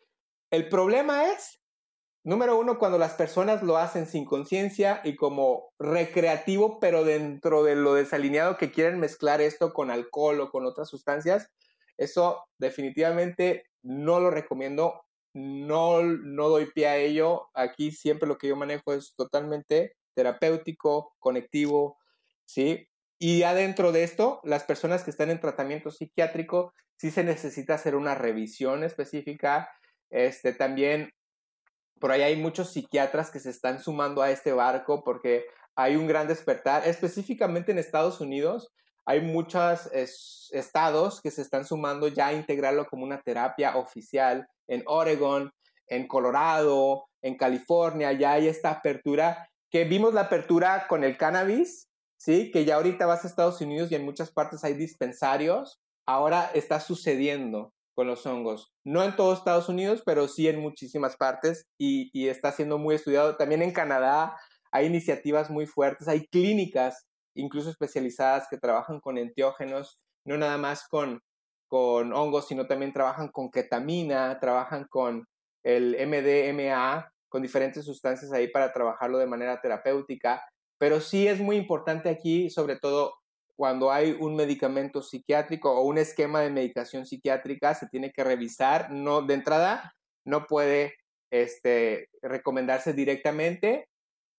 El problema es, número uno, cuando las personas lo hacen sin conciencia y como recreativo, pero dentro de lo desalineado que quieren mezclar esto con alcohol o con otras sustancias. Eso definitivamente no lo recomiendo. No, no doy pie a ello. Aquí siempre lo que yo manejo es totalmente terapéutico, conectivo, ¿sí? Y adentro de esto, las personas que están en tratamiento psiquiátrico, sí se necesita hacer una revisión específica. Este, también, por ahí hay muchos psiquiatras que se están sumando a este barco porque hay un gran despertar, específicamente en Estados Unidos. Hay muchos es, estados que se están sumando ya a integrarlo como una terapia oficial. En Oregon, en Colorado, en California, ya hay esta apertura, que vimos la apertura con el cannabis, ¿sí? Que ya ahorita vas a Estados Unidos y en muchas partes hay dispensarios. Ahora está sucediendo con los hongos. No en todos Estados Unidos, pero sí en muchísimas partes y, y está siendo muy estudiado. También en Canadá hay iniciativas muy fuertes, hay clínicas incluso especializadas que trabajan con enteógenos, no nada más con, con hongos, sino también trabajan con ketamina, trabajan con el M D M A, con diferentes sustancias ahí para trabajarlo de manera terapéutica. Pero sí es muy importante aquí, sobre todo cuando hay un medicamento psiquiátrico o un esquema de medicación psiquiátrica, se tiene que revisar. No, de entrada, no puede este, recomendarse directamente.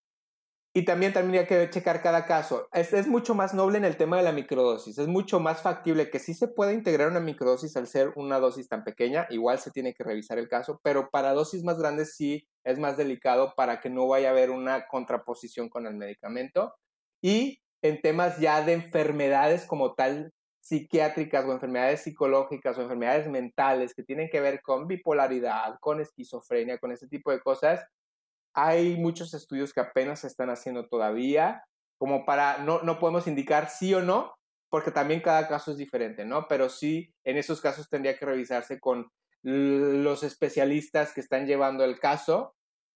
Y también tendría que checar cada caso. Es, es mucho más noble en el tema de la microdosis. Es mucho más factible que sí se pueda integrar una microdosis al ser una dosis tan pequeña. Igual se tiene que revisar el caso, pero para dosis más grandes sí es más delicado para que no vaya a haber una contraposición con el medicamento. Y en temas ya de enfermedades como tal, psiquiátricas o enfermedades psicológicas o enfermedades mentales que tienen que ver con bipolaridad, con esquizofrenia, con ese tipo de cosas, hay muchos estudios que apenas se están haciendo todavía, como para, no, no podemos indicar sí o no, porque también cada caso es diferente, ¿no? Pero sí, en esos casos tendría que revisarse con los especialistas que están llevando el caso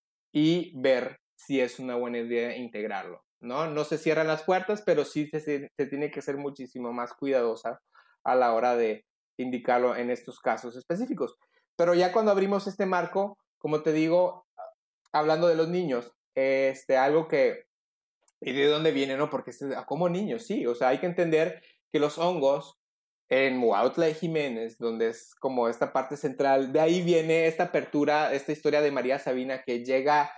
y ver si es una buena idea integrarlo, ¿no? No se cierran las puertas, pero sí se, se tiene que ser muchísimo más cuidadosa a la hora de indicarlo en estos casos específicos. Pero ya cuando abrimos este marco, como te digo, hablando de los niños, este, algo que, ¿y de dónde viene, no? Porque como niños, sí, o sea, hay que entender que los hongos en Huautla de Jiménez, donde es como esta parte central, de ahí viene esta apertura, esta historia de María Sabina que llega,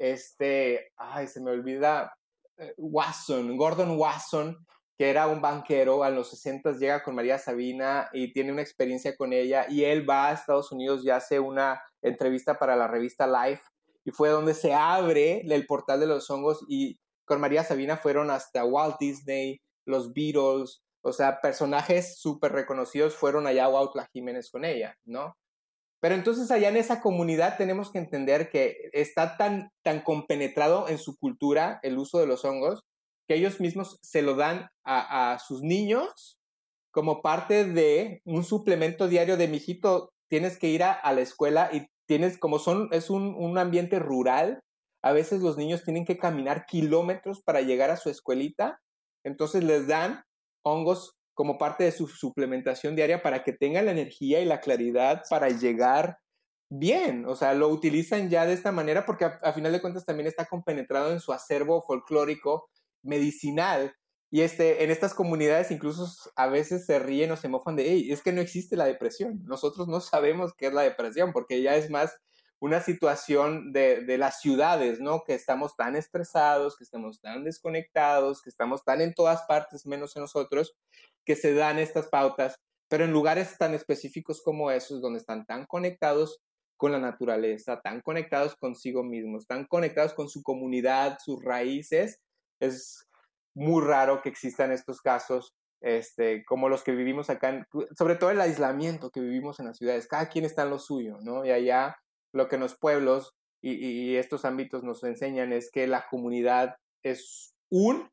este, ay, se me olvida, eh, Wasson, Gordon Wasson, que era un banquero, a los sesentas llega con María Sabina y tiene una experiencia con ella, y él va a Estados Unidos y hace una entrevista para la revista Life, y fue donde se abre el portal de los hongos, y con María Sabina fueron hasta Walt Disney, los Beatles, o sea, personajes súper reconocidos fueron allá a Huautla Jiménez con ella, ¿no? Pero entonces allá en esa comunidad tenemos que entender que está tan, tan compenetrado en su cultura el uso de los hongos, que ellos mismos se lo dan a, a sus niños como parte de un suplemento diario de, mijito, tienes que ir a, a la escuela y tienes, como son, es un, un ambiente rural, a veces los niños tienen que caminar kilómetros para llegar a su escuelita, entonces les dan hongos como parte de su suplementación diaria para que tengan la energía y la claridad para llegar bien, o sea, lo utilizan ya de esta manera porque a, a final de cuentas también está compenetrado en su acervo folclórico medicinal. Y este, en estas comunidades incluso a veces se ríen o se mofan de, hey, es que no existe la depresión. Nosotros no sabemos qué es la depresión porque ya es más una situación de, de las ciudades, ¿no? Que estamos tan estresados, que estamos tan desconectados, que estamos tan en todas partes menos en nosotros, que se dan estas pautas. Pero en lugares tan específicos como esos, donde están tan conectados con la naturaleza, tan conectados consigo mismos, tan conectados con su comunidad, sus raíces, es muy raro que existan estos casos este, como los que vivimos acá, en, sobre todo el aislamiento que vivimos en las ciudades. Cada quien está en lo suyo, ¿no? Y allá lo que los pueblos y, y, y estos ámbitos nos enseñan es que la comunidad es un,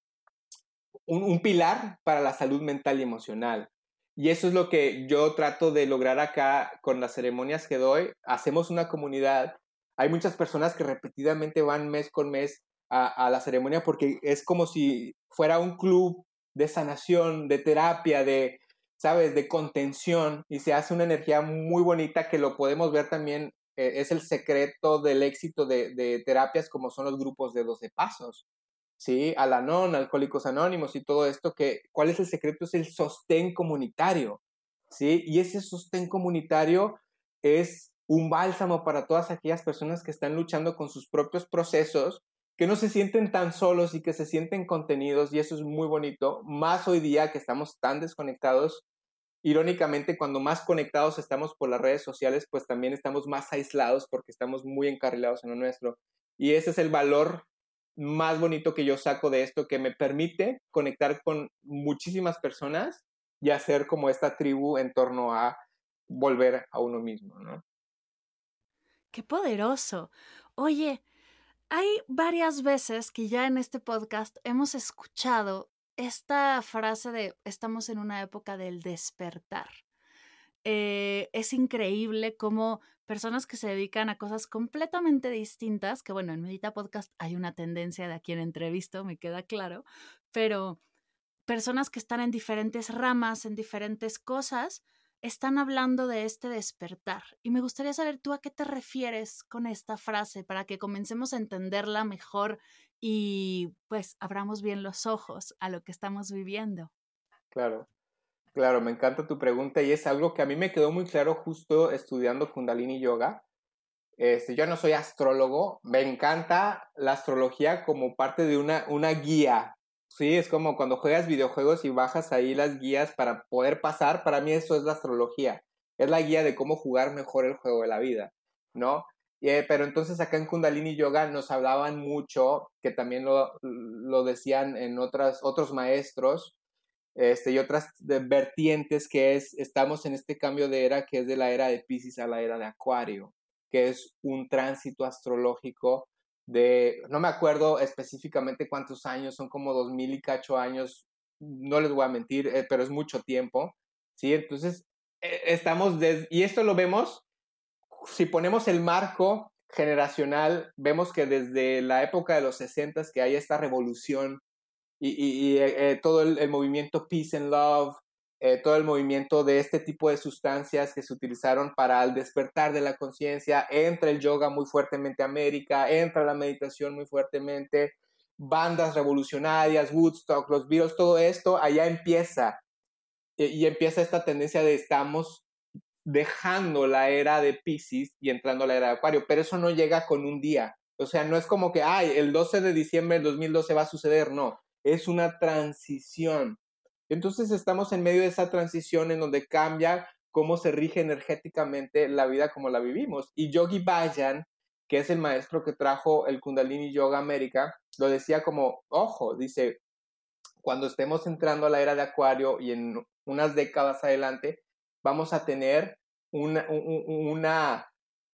un, un pilar para la salud mental y emocional. Y eso es lo que yo trato de lograr acá con las ceremonias que doy. Hacemos una comunidad. Hay muchas personas que repetidamente van mes con mes a, a la ceremonia porque es como si fuera un club de sanación, de terapia, de, ¿sabes?, de contención, y se hace una energía muy bonita que lo podemos ver también, eh, es el secreto del éxito de, de terapias como son los grupos de doce pasos, ¿sí? Al-Anon, Alcohólicos Anónimos y todo esto, que, ¿cuál es el secreto? Es el sostén comunitario, ¿sí? Y ese sostén comunitario es un bálsamo para todas aquellas personas que están luchando con sus propios procesos, que no se sienten tan solos y que se sienten contenidos, y eso es muy bonito, más hoy día que estamos tan desconectados. Irónicamente, cuando más conectados estamos por las redes sociales, pues también estamos más aislados porque estamos muy encarrilados en lo nuestro, y ese es el valor más bonito que yo saco de esto, que me permite conectar con muchísimas personas y hacer como esta tribu en torno a volver a uno mismo, ¿no? ¡Qué poderoso! Oye, hay varias veces que ya en este podcast hemos escuchado esta frase de estamos en una época del despertar. Eh, es increíble cómo personas que se dedican a cosas completamente distintas, que bueno, en Medita Podcast hay una tendencia de a quien entrevisto, me queda claro, pero personas que están en diferentes ramas, en diferentes cosas, están hablando de este despertar. Y me gustaría saber tú a qué te refieres con esta frase para que comencemos a entenderla mejor y pues abramos bien los ojos a lo que estamos viviendo. Claro, claro, me encanta tu pregunta y es algo que a mí me quedó muy claro justo estudiando Kundalini Yoga, Este, yo no soy astrólogo, me encanta la astrología como parte de una, una guía, ¿sí? Es como cuando juegas videojuegos y bajas ahí las guías para poder pasar, para mí eso es la astrología, es la guía de cómo jugar mejor el juego de la vida, ¿no? Eh, pero entonces acá en Kundalini Yoga nos hablaban mucho, que también lo, lo decían en otras, otros maestros, este, y otras vertientes, que es, estamos en este cambio de era, que es de la era de Piscis a la era de Acuario, que es un tránsito astrológico de, no me acuerdo específicamente cuántos años, son como dos mil y cacho años, no les voy a mentir, eh, pero es mucho tiempo, ¿sí? Entonces, eh, estamos, des, y esto lo vemos, si ponemos el marco generacional, vemos que desde la época de los sesentas que hay esta revolución y, y, y eh, todo el, el movimiento Peace and Love, eh, todo el movimiento de este tipo de sustancias que se utilizaron para el despertar de la conciencia, entra el yoga muy fuertemente a América, entra la meditación muy fuertemente, bandas revolucionarias, Woodstock, los Beatles, todo esto, allá empieza, y, y empieza esta tendencia de estamos dejando la era de Piscis y entrando a la era de Acuario, pero eso no llega con un día, o sea, no es como que, ay, el doce de diciembre del dos mil doce va a suceder, no, es una transición. Entonces estamos en medio de esa transición en donde cambia cómo se rige energéticamente la vida como la vivimos. Y Yogi Bhajan, que es el maestro que trajo el Kundalini Yoga a América, lo decía como, ojo, dice, cuando estemos entrando a la era de Acuario y en unas décadas adelante, vamos a tener una, una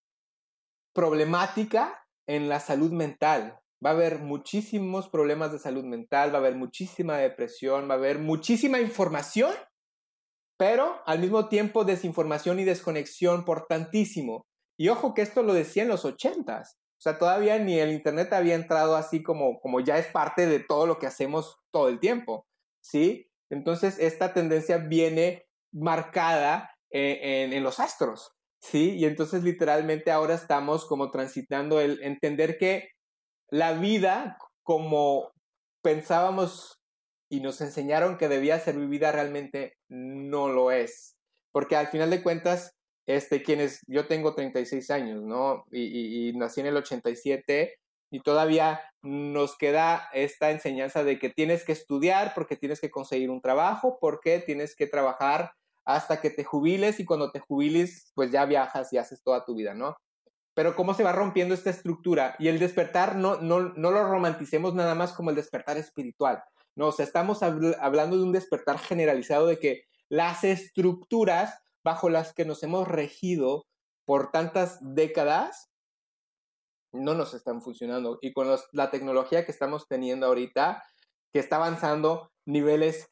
problemática en la salud mental. Va a haber muchísimos problemas de salud mental, va a haber muchísima depresión, va a haber muchísima información, pero al mismo tiempo desinformación y desconexión por tantísimo. Y ojo que esto lo decía en los ochentas. O sea, todavía ni el internet había entrado así como, como ya es parte de todo lo que hacemos todo el tiempo, ¿sí? Entonces, esta tendencia viene marcada en, en, en los astros, ¿sí? Y entonces, literalmente, ahora estamos como transitando el entender que la vida, como pensábamos y nos enseñaron que debía ser vivida, realmente no lo es. Porque al final de cuentas, este, quienes, yo tengo treinta y seis años, ¿no? Y, y, y nací en el ochenta y siete y todavía nos queda esta enseñanza de que tienes que estudiar porque tienes que conseguir un trabajo, porque tienes que trabajar hasta que te jubiles y cuando te jubiles, pues ya viajas y haces toda tu vida, ¿no? Pero cómo se va rompiendo esta estructura y el despertar no, no, no lo romanticemos nada más como el despertar espiritual, no, o sea, estamos habl- hablando de un despertar generalizado de que las estructuras bajo las que nos hemos regido por tantas décadas no nos están funcionando y con los, la tecnología que estamos teniendo ahorita, que está avanzando niveles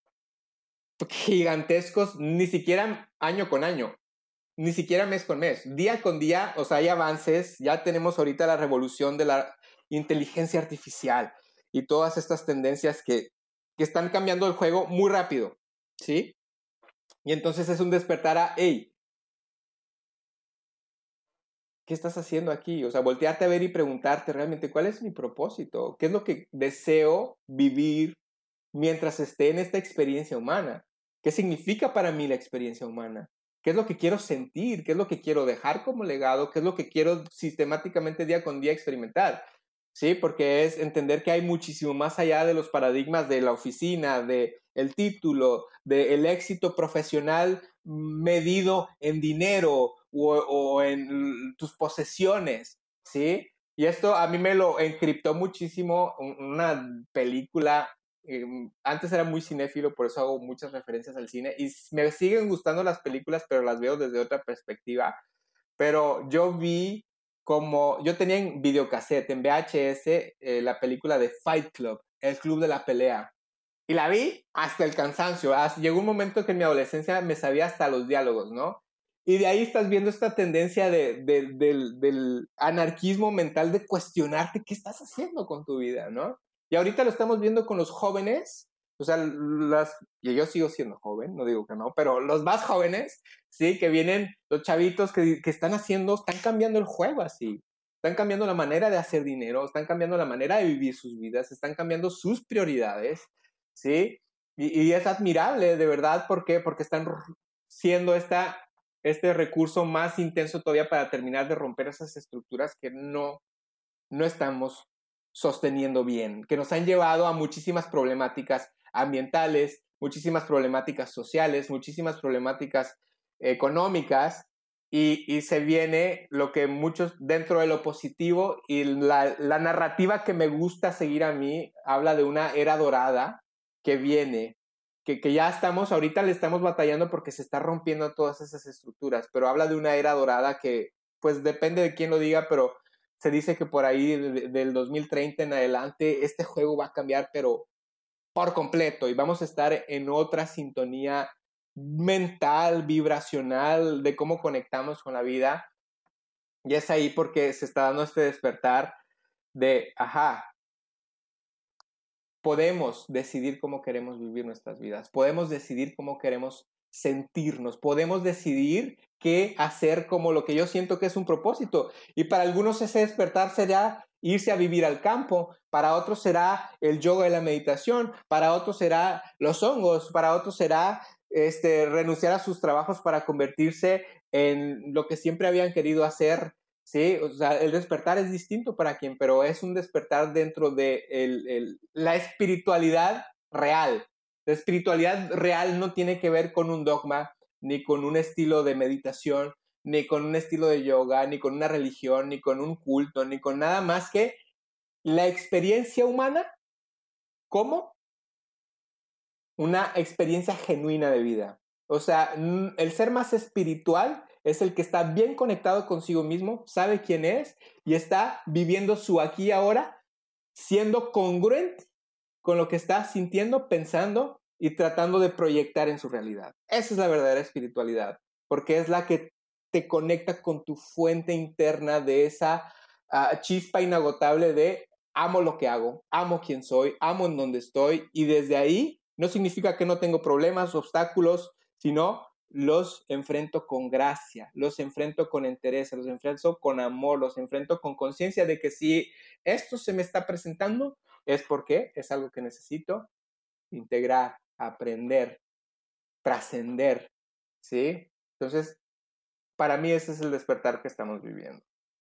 gigantescos, ni siquiera año con año, ni siquiera mes con mes, día con día, o sea, hay avances, ya tenemos ahorita la revolución de la inteligencia artificial y todas estas tendencias que, que están cambiando el juego muy rápido, ¿sí? Y entonces es un despertar a, hey, ¿qué estás haciendo aquí? O sea, voltearte a ver y preguntarte realmente cuál es mi propósito, qué es lo que deseo vivir mientras esté en esta experiencia humana, qué significa para mí la experiencia humana. ¿Qué es lo que quiero sentir? ¿Qué es lo que quiero dejar como legado? ¿Qué es lo que quiero sistemáticamente día con día experimentar? Sí, porque es entender que hay muchísimo más allá de los paradigmas de la oficina, de el título, del éxito profesional medido en dinero o, o en tus posesiones, ¿sí? Y esto a mí me lo encriptó muchísimo una película. Eh, antes era muy cinéfilo, por eso hago muchas referencias al cine y me siguen gustando las películas, pero las veo desde otra perspectiva. Pero yo vi como, yo tenía en videocassette, en V H S, eh, la película de Fight Club, el club de la pelea. Y la vi hasta el cansancio. Hasta, llegó un momento que en mi adolescencia me sabía hasta los diálogos, ¿no? Y de ahí estás viendo esta tendencia de, de, de, del anarquismo mental de cuestionarte qué estás haciendo con tu vida, ¿no? Y ahorita lo estamos viendo con los jóvenes, o sea, las, y yo sigo siendo joven, no digo que no, pero los más jóvenes, sí, que vienen, los chavitos que, que están haciendo, están cambiando el juego así, están cambiando la manera de hacer dinero, están cambiando la manera de vivir sus vidas, están cambiando sus prioridades, ¿sí? Y, y es admirable, de verdad, ¿por qué? Porque están siendo esta, este recurso más intenso todavía para terminar de romper esas estructuras que no, no estamos sosteniendo bien, que nos han llevado a muchísimas problemáticas ambientales, muchísimas problemáticas sociales, muchísimas problemáticas económicas, y, y se viene lo que muchos dentro de lo positivo y la, la narrativa que me gusta seguir a mí habla de una era dorada que viene, que, que ya estamos, ahorita le estamos batallando porque se está rompiendo todas esas estructuras, pero habla de una era dorada que pues depende de quién lo diga, pero se dice que por ahí de, del dos mil treinta en adelante este juego va a cambiar, pero por completo, y vamos a estar en otra sintonía mental, vibracional, de cómo conectamos con la vida. Y es ahí porque se está dando este despertar de, ajá, podemos decidir cómo queremos vivir nuestras vidas, podemos decidir cómo queremos sentirnos, podemos decidir qué hacer como lo que yo siento que es un propósito. Y para algunos ese despertar será irse a vivir al campo, para otros será el yoga y la meditación, para otros será los hongos, para otros será este, renunciar a sus trabajos para convertirse en lo que siempre habían querido hacer. Sí, o sea, el despertar es distinto para quien, pero es un despertar dentro de el, el, la espiritualidad real. La espiritualidad real no tiene que ver con un dogma, ni con un estilo de meditación, ni con un estilo de yoga, ni con una religión, ni con un culto, ni con nada más que la experiencia humana como una experiencia genuina de vida. O sea, el ser más espiritual es el que está bien conectado consigo mismo, sabe quién es y está viviendo su aquí y ahora, siendo congruente con lo que está sintiendo, pensando y tratando de proyectar en su realidad. Esa es la verdadera espiritualidad, porque es la que te conecta con tu fuente interna de esa uh, chispa inagotable de amo lo que hago, amo quién soy, amo en donde estoy, y desde ahí no significa que no tengo problemas, obstáculos, sino los enfrento con gracia, los enfrento con interés, los enfrento con amor, los enfrento con conciencia de que si esto se me está presentando es porque es algo que necesito integrar, aprender, trascender, ¿sí? Entonces, para mí ese es el despertar que estamos viviendo.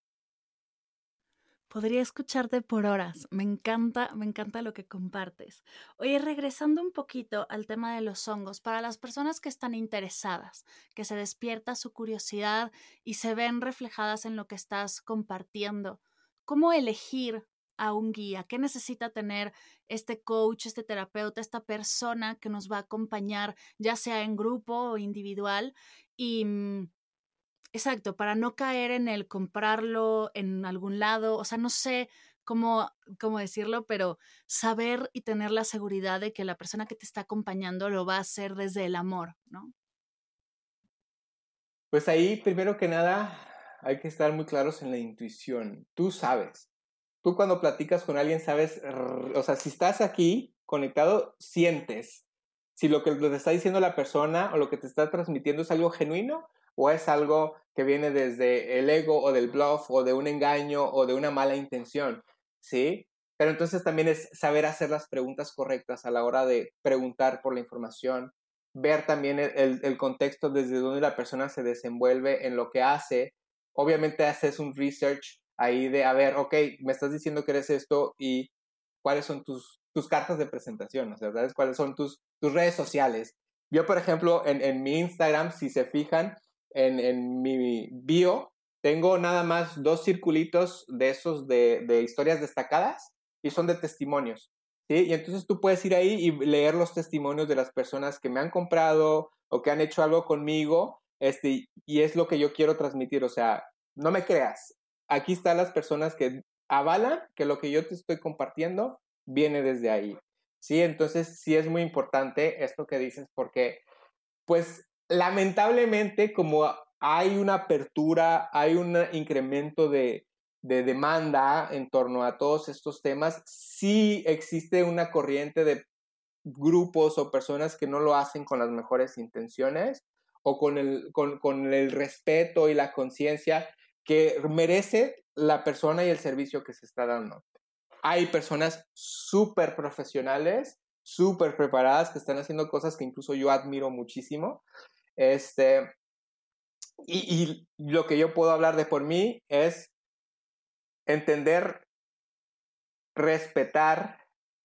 Podría escucharte por horas. Me encanta, me encanta lo que compartes. Oye, regresando un poquito al tema de los hongos, para las personas que están interesadas, que se despierta su curiosidad y se ven reflejadas en lo que estás compartiendo, ¿cómo elegir a un guía? ¿Qué necesita tener este coach, este terapeuta, esta persona que nos va a acompañar, ya sea en grupo o individual? Y exacto, para no caer en el comprarlo en algún lado, o sea, no sé cómo, cómo decirlo, pero saber y tener la seguridad de que la persona que te está acompañando lo va a hacer desde el amor, ¿no? Pues ahí, primero que nada, hay que estar muy claros en la intuición. Tú sabes. Tú cuando platicas con alguien sabes, o sea, si estás aquí conectado, sientes si lo que te está diciendo la persona o lo que te está transmitiendo es algo genuino o es algo que viene desde el ego o del bluff o de un engaño o de una mala intención, ¿sí? Pero entonces también es saber hacer las preguntas correctas a la hora de preguntar por la información, ver también el, el, el contexto desde donde la persona se desenvuelve en lo que hace. Obviamente haces un research ahí de, a ver, ok, me estás diciendo que eres esto y cuáles son tus, tus cartas de presentación, o sea, ¿sabes? ¿Cuáles son tus, tus redes sociales? Yo, por ejemplo, en, en mi Instagram, si se fijan, en, en mi bio, tengo nada más dos circulitos de esos de, de historias destacadas y son de testimonios, ¿sí? Y entonces tú puedes ir ahí y leer los testimonios de las personas que me han comprado o que han hecho algo conmigo, este, y es lo que yo quiero transmitir, o sea, no me creas. Aquí están las personas que avalan que lo que yo te estoy compartiendo viene desde ahí, ¿sí? Entonces sí es muy importante esto que dices porque, pues, lamentablemente, como hay una apertura, hay un incremento de, de demanda en torno a todos estos temas, sí existe una corriente de grupos o personas que no lo hacen con las mejores intenciones o con el, con, con el respeto y la conciencia que merece la persona y el servicio que se está dando. Hay personas súper profesionales, súper preparadas, que están haciendo cosas que incluso yo admiro muchísimo. Este, Y, y lo que yo puedo hablar de por mí es entender, respetar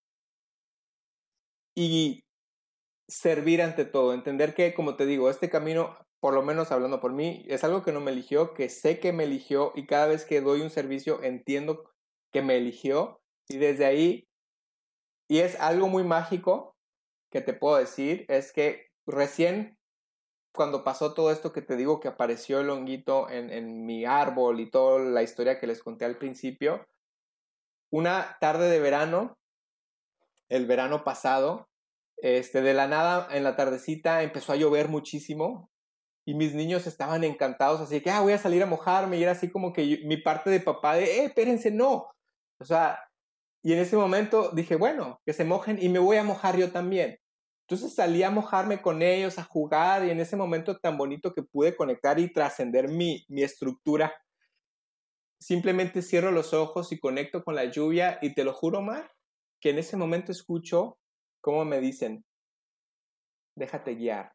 y servir ante todo. Entender que, como te digo, este camino, por lo menos hablando por mí, es algo que no me eligió, que sé que me eligió, y cada vez que doy un servicio entiendo que me eligió, y desde ahí, y es algo muy mágico que te puedo decir, es que recién cuando pasó todo esto que te digo, que apareció el honguito en, en mi árbol y toda la historia que les conté al principio, una tarde de verano, el verano pasado, este, de la nada, en la tardecita, empezó a llover muchísimo y mis niños estaban encantados, así que, ah, voy a salir a mojarme, y era así como que yo, mi parte de papá de, eh, espérense, no. O sea, y en ese momento dije, bueno, que se mojen y me voy a mojar yo también. Entonces salí a mojarme con ellos, a jugar, y en ese momento tan bonito que pude conectar y trascender mi, mi estructura, simplemente cierro los ojos y conecto con la lluvia, y te lo juro, Mar, que en ese momento escucho cómo me dicen, déjate guiar,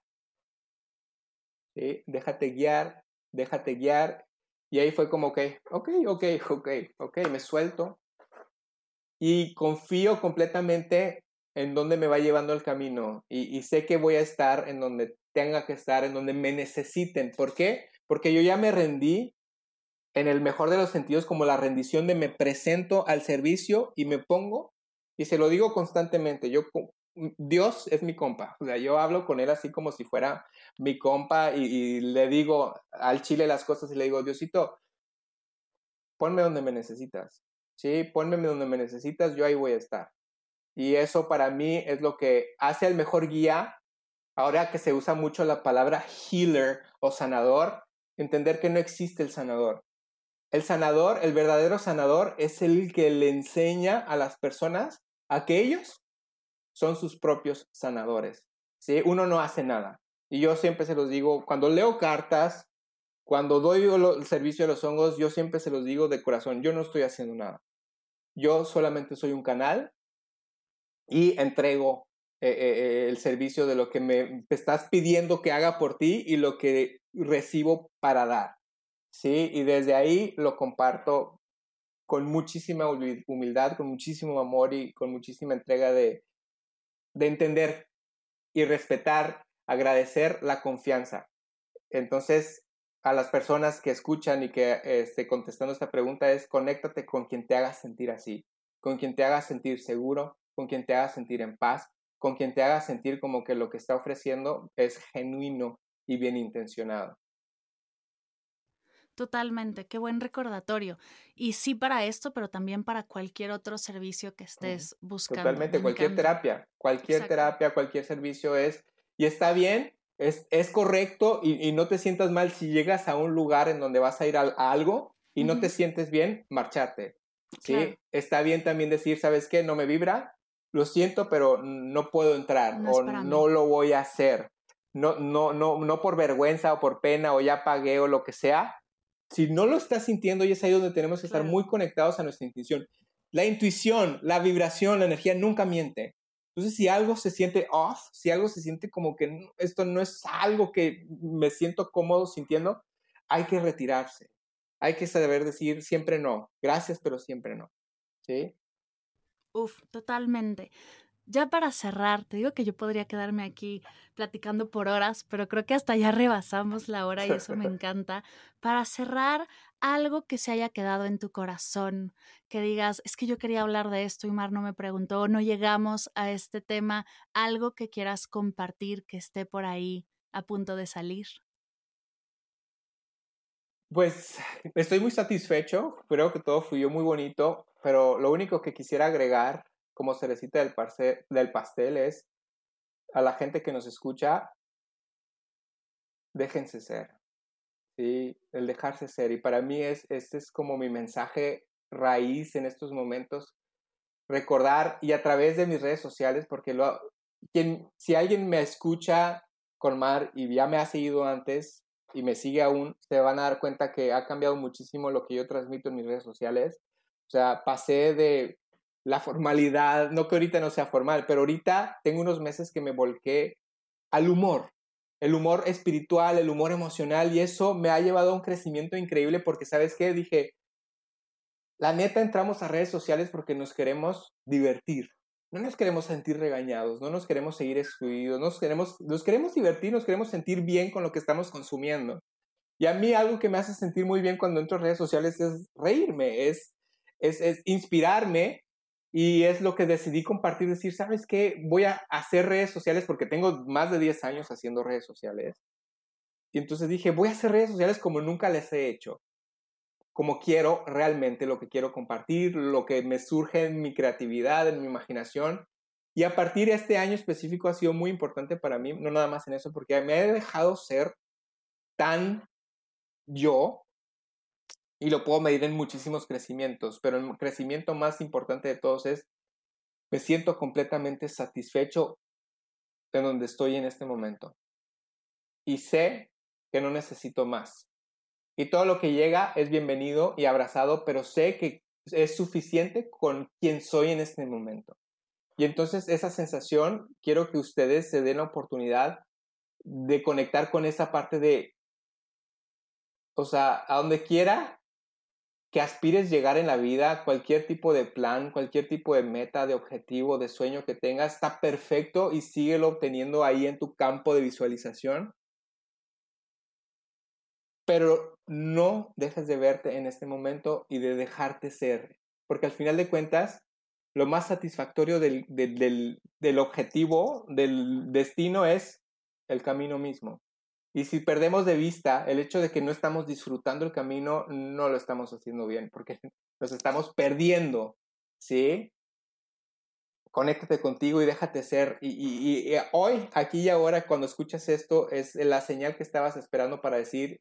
¿sí? Déjate guiar, déjate guiar, y ahí fue como que, ok, ok, ok, ok, me suelto y confío completamente en dónde me va llevando el camino, y, y sé que voy a estar en donde tenga que estar, en donde me necesiten. ¿Por qué? Porque yo ya me rendí en el mejor de los sentidos, como la rendición de me presento al servicio y me pongo, y se lo digo constantemente, yo, Dios es mi compa, o sea, yo hablo con él así como si fuera mi compa, y, y le digo al chile las cosas, y le digo, Diosito, ponme donde me necesitas, ¿sí? Ponme donde me necesitas, yo ahí voy a estar. Y eso para mí es lo que hace al mejor guía. Ahora que se usa mucho la palabra healer o sanador, entender que no existe el sanador. El sanador, el verdadero sanador, es el que le enseña a las personas a que ellos son sus propios sanadores, ¿sí? Uno no hace nada. Y yo siempre se los digo, cuando leo cartas, cuando doy el servicio de los hongos, yo siempre se los digo de corazón, yo no estoy haciendo nada. Yo solamente soy un canal y entrego eh, eh, el servicio de lo que me estás pidiendo que haga por ti y lo que recibo para dar, ¿sí? Y desde ahí lo comparto con muchísima humildad, con muchísimo amor y con muchísima entrega de, de entender y respetar, agradecer la confianza. Entonces, a las personas que escuchan y que esté contestando esta pregunta es, conéctate con quien te haga sentir así, con quien te haga sentir seguro, con quien te haga sentir en paz, con quien te haga sentir como que lo que está ofreciendo es genuino y bien intencionado. Totalmente, qué buen recordatorio. Y sí para esto, pero también para cualquier otro servicio que estés buscando. Totalmente, cualquier terapia, cualquier Exacto. terapia, cualquier servicio es, y está bien, es, es correcto, y, y no te sientas mal si llegas a un lugar en donde vas a ir a, a algo y uh-huh. no te sientes bien, marcharte, ¿sí? Claro. Está bien también decir, ¿sabes qué? No me vibra, lo siento, pero no puedo entrar, no o no lo voy a hacer, no, no, no, no por vergüenza o por pena o ya pagué o lo que sea. Si no lo estás sintiendo, y es ahí donde tenemos que claro. estar muy conectados a nuestra intuición. La intuición, la vibración, la energía nunca miente. Entonces, si algo se siente off, si algo se siente como que no, esto no es algo que me siento cómodo sintiendo, hay que retirarse. Hay que saber decir siempre no. Gracias, pero siempre no. ¿Sí? Uf, totalmente. Ya para cerrar, te digo que yo podría quedarme aquí platicando por horas, pero creo que hasta ya rebasamos la hora y eso me encanta. Para cerrar, algo que se haya quedado en tu corazón, que digas, es que yo quería hablar de esto y Mar no me preguntó, no llegamos a este tema, algo que quieras compartir que esté por ahí a punto de salir. Pues estoy muy satisfecho, creo que todo fluyó muy bonito, pero lo único que quisiera agregar como cerecita del, parce, del pastel es a la gente que nos escucha, déjense ser, ¿sí? El dejarse ser. Y para mí es, este es como mi mensaje raíz en estos momentos, recordar, y a través de mis redes sociales, porque lo, quien, si alguien me escucha con Mar y ya me ha seguido antes y me sigue aún, se van a dar cuenta que ha cambiado muchísimo lo que yo transmito en mis redes sociales. O sea, pasé de la formalidad, no que ahorita no sea formal, pero ahorita tengo unos meses que me volqué al humor, el humor espiritual, el humor emocional, y eso me ha llevado a un crecimiento increíble porque, ¿sabes qué? Dije, la neta entramos a redes sociales porque nos queremos divertir. No nos queremos sentir regañados, no nos queremos seguir excluidos, nos queremos, nos queremos divertir, nos queremos sentir bien con lo que estamos consumiendo. Y a mí algo que me hace sentir muy bien cuando entro a redes sociales es reírme, es, es, es inspirarme, y es lo que decidí compartir, decir, ¿sabes qué? Voy a hacer redes sociales porque tengo más de diez años haciendo redes sociales. Y entonces dije, voy a hacer redes sociales como nunca les he hecho, como quiero realmente, lo que quiero compartir, lo que me surge en mi creatividad, en mi imaginación. Y a partir de este año específico ha sido muy importante para mí, no nada más en eso, porque me he dejado ser tan yo, y lo puedo medir en muchísimos crecimientos, pero el crecimiento más importante de todos es, me siento completamente satisfecho de donde estoy en este momento. Y sé que no necesito más. Y todo lo que llega es bienvenido y abrazado, pero sé que es suficiente con quien soy en este momento. Y entonces esa sensación, quiero que ustedes se den la oportunidad de conectar con esa parte de, o sea, a donde quiera que aspires llegar en la vida, cualquier tipo de plan, cualquier tipo de meta, de objetivo, de sueño que tengas, está perfecto y síguelo obteniendo ahí en tu campo de visualización. Pero no dejes de verte en este momento y de dejarte ser. Porque al final de cuentas, lo más satisfactorio del, del, del, del objetivo, del destino, es el camino mismo. Y si perdemos de vista el hecho de que no estamos disfrutando el camino, no lo estamos haciendo bien, porque nos estamos perdiendo, ¿sí? Conéctate contigo y déjate ser. Y, y, y hoy, aquí y ahora, cuando escuchas esto, es la señal que estabas esperando para decir,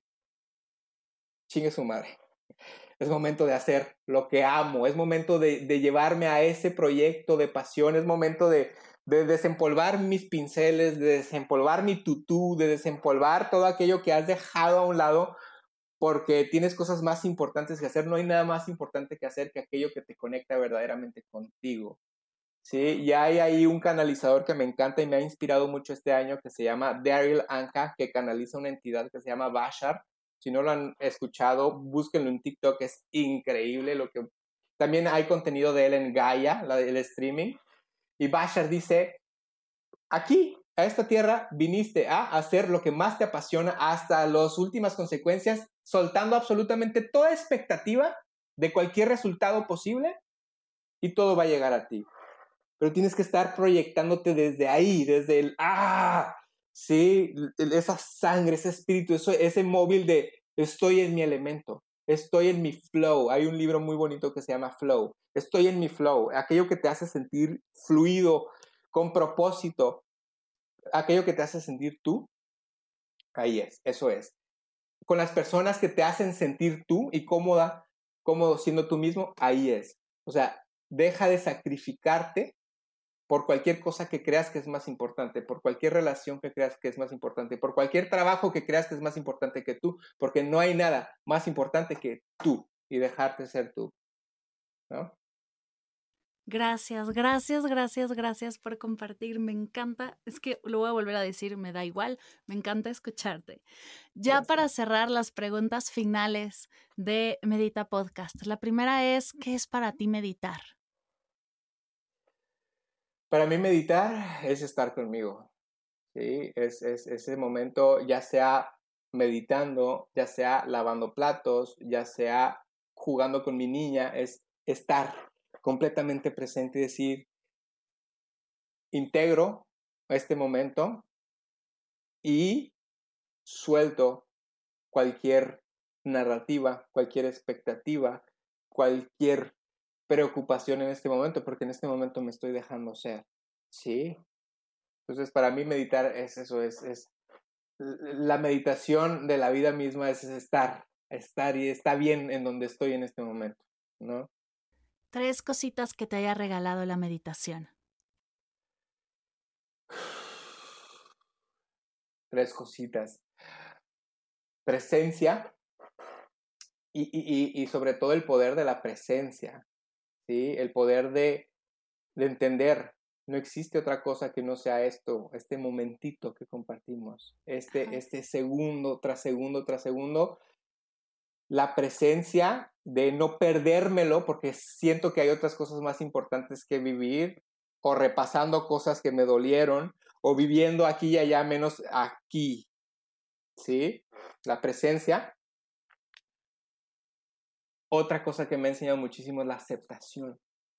chingue su madre. Es momento de hacer lo que amo, es momento de, de llevarme a ese proyecto de pasión, es momento de, de desempolvar mis pinceles, de desempolvar mi tutú, de desempolvar todo aquello que has dejado a un lado porque tienes cosas más importantes que hacer. No hay nada más importante que hacer que aquello que te conecta verdaderamente contigo. Sí, y hay ahí un canalizador que me encanta y me ha inspirado mucho este año que se llama Daryl Anka, que canaliza una entidad que se llama Bashar. Si no lo han escuchado, búsquenlo en TikTok, es increíble lo que... También hay contenido de él en Gaia, la del streaming. Y Bashar dice, aquí, a esta tierra, viniste a hacer lo que más te apasiona hasta las últimas consecuencias, soltando absolutamente toda expectativa de cualquier resultado posible, y todo va a llegar a ti. Pero tienes que estar proyectándote desde ahí, desde el, ¡ah! Sí, esa sangre, ese espíritu, eso, ese móvil de estoy en mi elemento, estoy en mi flow. Hay un libro muy bonito que se llama Flow. Estoy en mi flow, aquello que te hace sentir fluido, con propósito, aquello que te hace sentir tú, ahí es, eso es. Con las personas que te hacen sentir tú y cómoda, cómodo siendo tú mismo, ahí es. O sea, deja de sacrificarte por cualquier cosa que creas que es más importante, por cualquier relación que creas que es más importante, por cualquier trabajo que creas que es más importante que tú, porque no hay nada más importante que tú y dejarte ser tú, ¿no? Gracias, gracias, gracias, gracias por compartir. Me encanta, es que lo voy a volver a decir, me da igual, me encanta escucharte. Ya Gracias. para cerrar las preguntas finales de Medita Podcast, la primera es, ¿qué es para ti meditar? Para mí meditar es estar conmigo, ¿sí? Es, es, es ese momento, ya sea meditando, ya sea lavando platos, ya sea jugando con mi niña, es estar completamente presente y decir, integro este momento y suelto cualquier narrativa, cualquier expectativa, cualquier preocupación en este momento, porque en este momento me estoy dejando ser, ¿sí? Entonces, para mí meditar es eso, es, es la meditación de la vida misma, es estar, estar y está bien en donde estoy en este momento, ¿no? Tres cositas que te haya regalado la meditación. Tres cositas. Presencia y, y, y sobre todo el poder de la presencia, ¿sí? El poder de, de entender No existe otra cosa que no sea esto, este momentito que compartimos, este, este segundo tras segundo tras segundo, la presencia de no perdérmelo porque siento que hay otras cosas más importantes que vivir, o repasando cosas que me dolieron, o viviendo aquí y allá menos aquí, ¿sí? La presencia. Otra cosa que me ha enseñado muchísimo es la aceptación.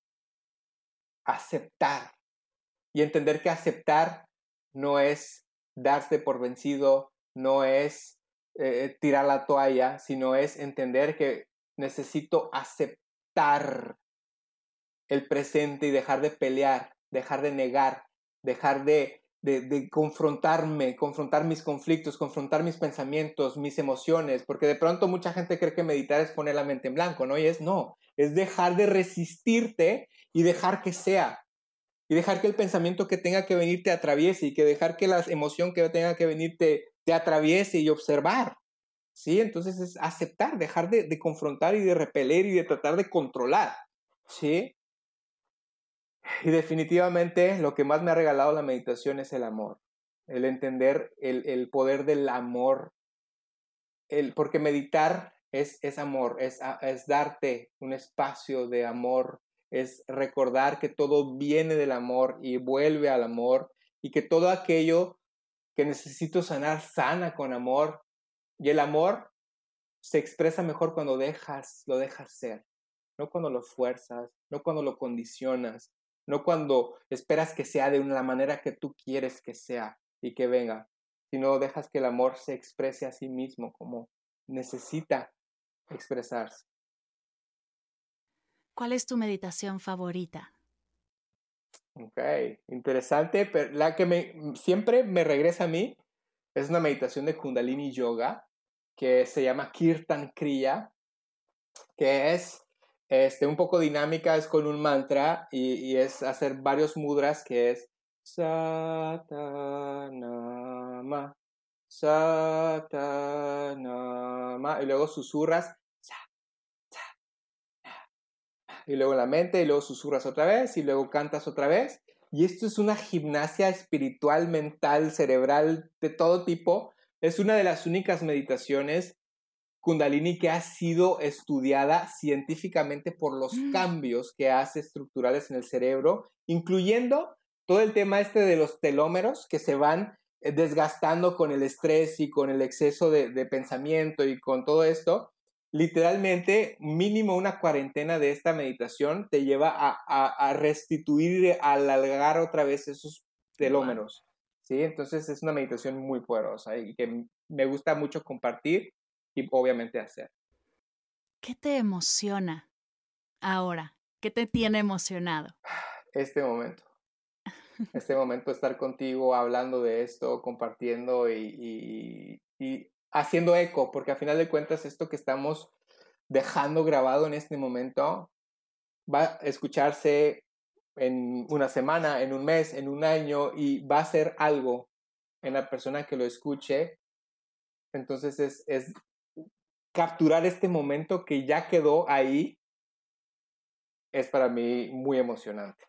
Aceptar. Y entender que aceptar no es darse por vencido, no es eh, tirar la toalla, sino es entender que necesito aceptar el presente y dejar de pelear, dejar de negar, dejar de, de, de confrontarme, confrontar mis conflictos, confrontar mis pensamientos, mis emociones, porque de pronto mucha gente cree que meditar es poner la mente en blanco, ¿no? Y es no, es dejar de resistirte y dejar que sea. Y dejar que el pensamiento que tenga que venir te atraviese y que dejar que la emoción que tenga que venir te, te atraviese y observar, ¿sí? Entonces es aceptar, dejar de, de confrontar y de repeler y de tratar de controlar, ¿sí? Y definitivamente lo que más me ha regalado la meditación es el amor, el entender el, el poder del amor, el, porque meditar es, es amor, es, es darte un espacio de amor, es recordar que todo viene del amor y vuelve al amor y que todo aquello que necesito sanar, sana con amor. Y el amor se expresa mejor cuando dejas, lo dejas ser, no cuando lo fuerzas, no cuando lo condicionas, no cuando esperas que sea de la manera que tú quieres que sea y que venga, sino dejas que el amor se exprese a sí mismo como necesita expresarse. ¿Cuál es tu meditación favorita? Ok, interesante, pero la que me, siempre me regresa a mí es una meditación de Kundalini Yoga que se llama Kirtan Kriya, que es este, un poco dinámica, es con un mantra y, y es hacer varios mudras, que es Satanama, Satanama, y luego susurras y luego la mente, y luego susurras otra vez, y luego cantas otra vez. Y esto es una gimnasia espiritual, mental, cerebral, de todo tipo. Es una de las únicas meditaciones Kundalini que ha sido estudiada científicamente por los mm. cambios que hace estructurales en el cerebro, incluyendo todo el tema este de los telómeros que se van desgastando con el estrés y con el exceso de, de pensamiento y con todo esto. Literalmente, mínimo una cuarentena de esta meditación te lleva a, a, a restituir, a alargar otra vez esos telómeros, ¿sí? Entonces es una meditación muy poderosa y que me gusta mucho compartir y obviamente hacer. ¿Qué te emociona ahora? ¿Qué te tiene emocionado? Este momento. Este momento de estar contigo, hablando de esto, compartiendo y, y, y haciendo eco, porque a final de cuentas esto que estamos dejando grabado en este momento va a escucharse en una semana, en un mes, en un año y va a ser algo en la persona que lo escuche. Entonces es, es capturar este momento que ya quedó ahí, es para mí muy emocionante.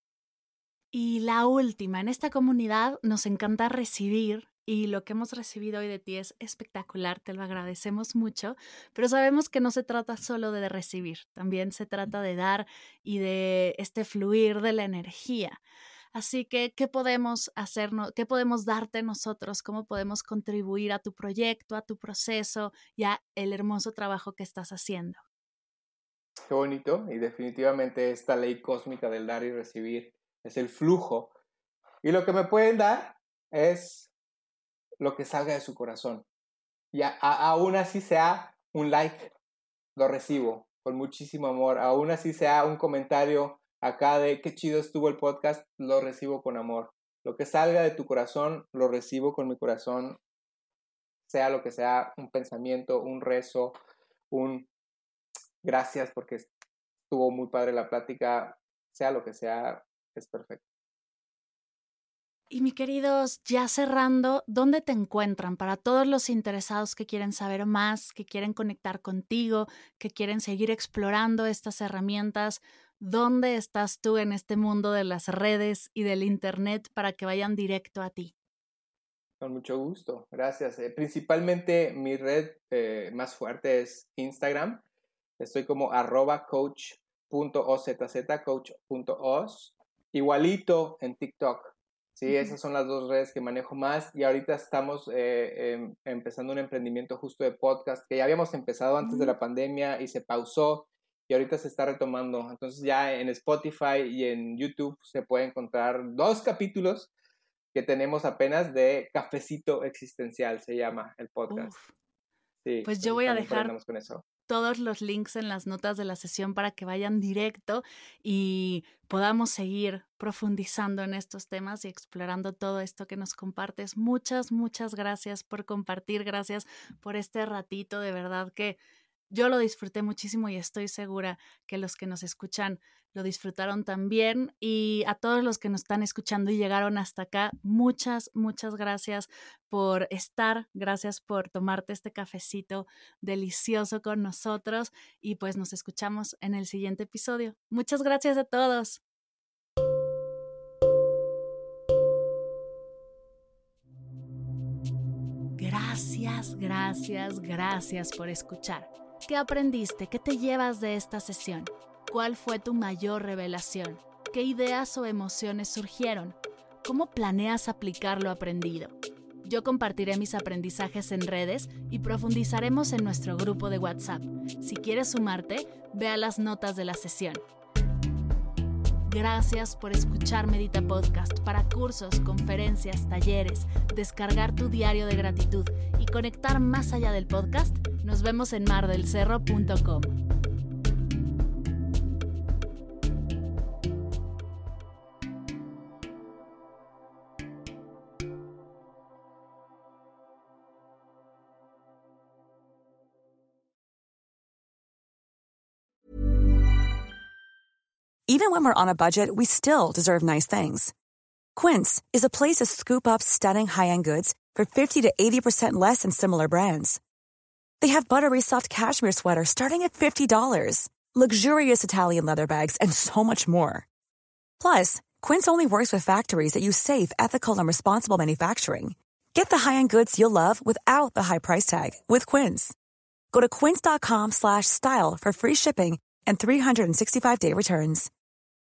Y la última, en esta comunidad nos encanta recibir y lo que hemos recibido hoy de ti es espectacular, te lo agradecemos mucho, pero sabemos que no se trata solo de recibir, también se trata de dar y de este fluir de la energía. Así que, ¿qué podemos hacernos, qué podemos darte nosotros? ¿Cómo podemos contribuir a tu proyecto, a tu proceso y a el hermoso trabajo que estás haciendo? Qué bonito, y definitivamente esta ley cósmica del dar y recibir es el flujo. Y lo que me pueden dar es lo que salga de su corazón. Y a, a, aún así sea un like, lo recibo con muchísimo amor. Aún así sea un comentario acá de qué chido estuvo el podcast, lo recibo con amor. Lo que salga de tu corazón, lo recibo con mi corazón. Sea lo que sea, un pensamiento, un rezo, un gracias porque estuvo muy padre la plática, sea lo que sea, es perfecto. Y mi queridos, ya cerrando, ¿dónde te encuentran para todos los interesados que quieren saber más, que quieren conectar contigo, que quieren seguir explorando estas herramientas? ¿dónde estás tú en este mundo de las redes y del internet para que vayan directo a ti? Con mucho gusto, gracias. Eh, principalmente mi red eh, más fuerte es Instagram. Estoy como arroba coach.ozz, coach.oz. Igualito en TikTok. Sí, uh-huh. Esas son las dos redes que manejo más. Y ahorita estamos eh, eh, empezando un emprendimiento justo de podcast que ya habíamos empezado antes uh-huh. de la pandemia y se pausó. Y ahorita se está retomando. Entonces ya en Spotify y en YouTube se puede encontrar dos capítulos que tenemos apenas de Cafecito Existencial, se llama el podcast. Sí, pues yo voy a dejar con eso. todos los links en las notas de la sesión para que vayan directo y podamos seguir profundizando en estos temas y explorando todo esto que nos compartes. Muchas, muchas gracias por compartir, gracias por este ratito, de verdad que yo lo disfruté muchísimo y estoy segura que los que nos escuchan lo disfrutaron también. Y a todos los que nos están escuchando y llegaron hasta acá, muchas, muchas gracias por estar. Gracias por tomarte este cafecito delicioso con nosotros. Y pues nos escuchamos en el siguiente episodio. Muchas gracias a todos. Gracias, gracias, gracias por escuchar. ¿Qué aprendiste? ¿Qué te llevas de esta sesión? ¿Cuál fue tu mayor revelación? ¿Qué ideas o emociones surgieron? ¿Cómo planeas aplicar lo aprendido? Yo compartiré mis aprendizajes en redes y profundizaremos en nuestro grupo de WhatsApp. Si quieres sumarte, ve a las notas de la sesión. Gracias por escuchar Medita Podcast para cursos, conferencias, talleres, descargar tu diario de gratitud y conectar más allá del podcast. Nos vemos en mar del cerro punto com. Even when we're on a budget, we still deserve nice things. Quince is a place to scoop up stunning high-end goods for fifty to eighty percent less than similar brands. They have buttery soft cashmere sweaters starting at fifty dollars, luxurious Italian leather bags, and so much more. Plus, Quince only works with factories that use safe, ethical, and responsible manufacturing. Get the high-end goods you'll love without the high price tag with Quince. Go to quince.com slash style for free shipping and three sixty-five day returns.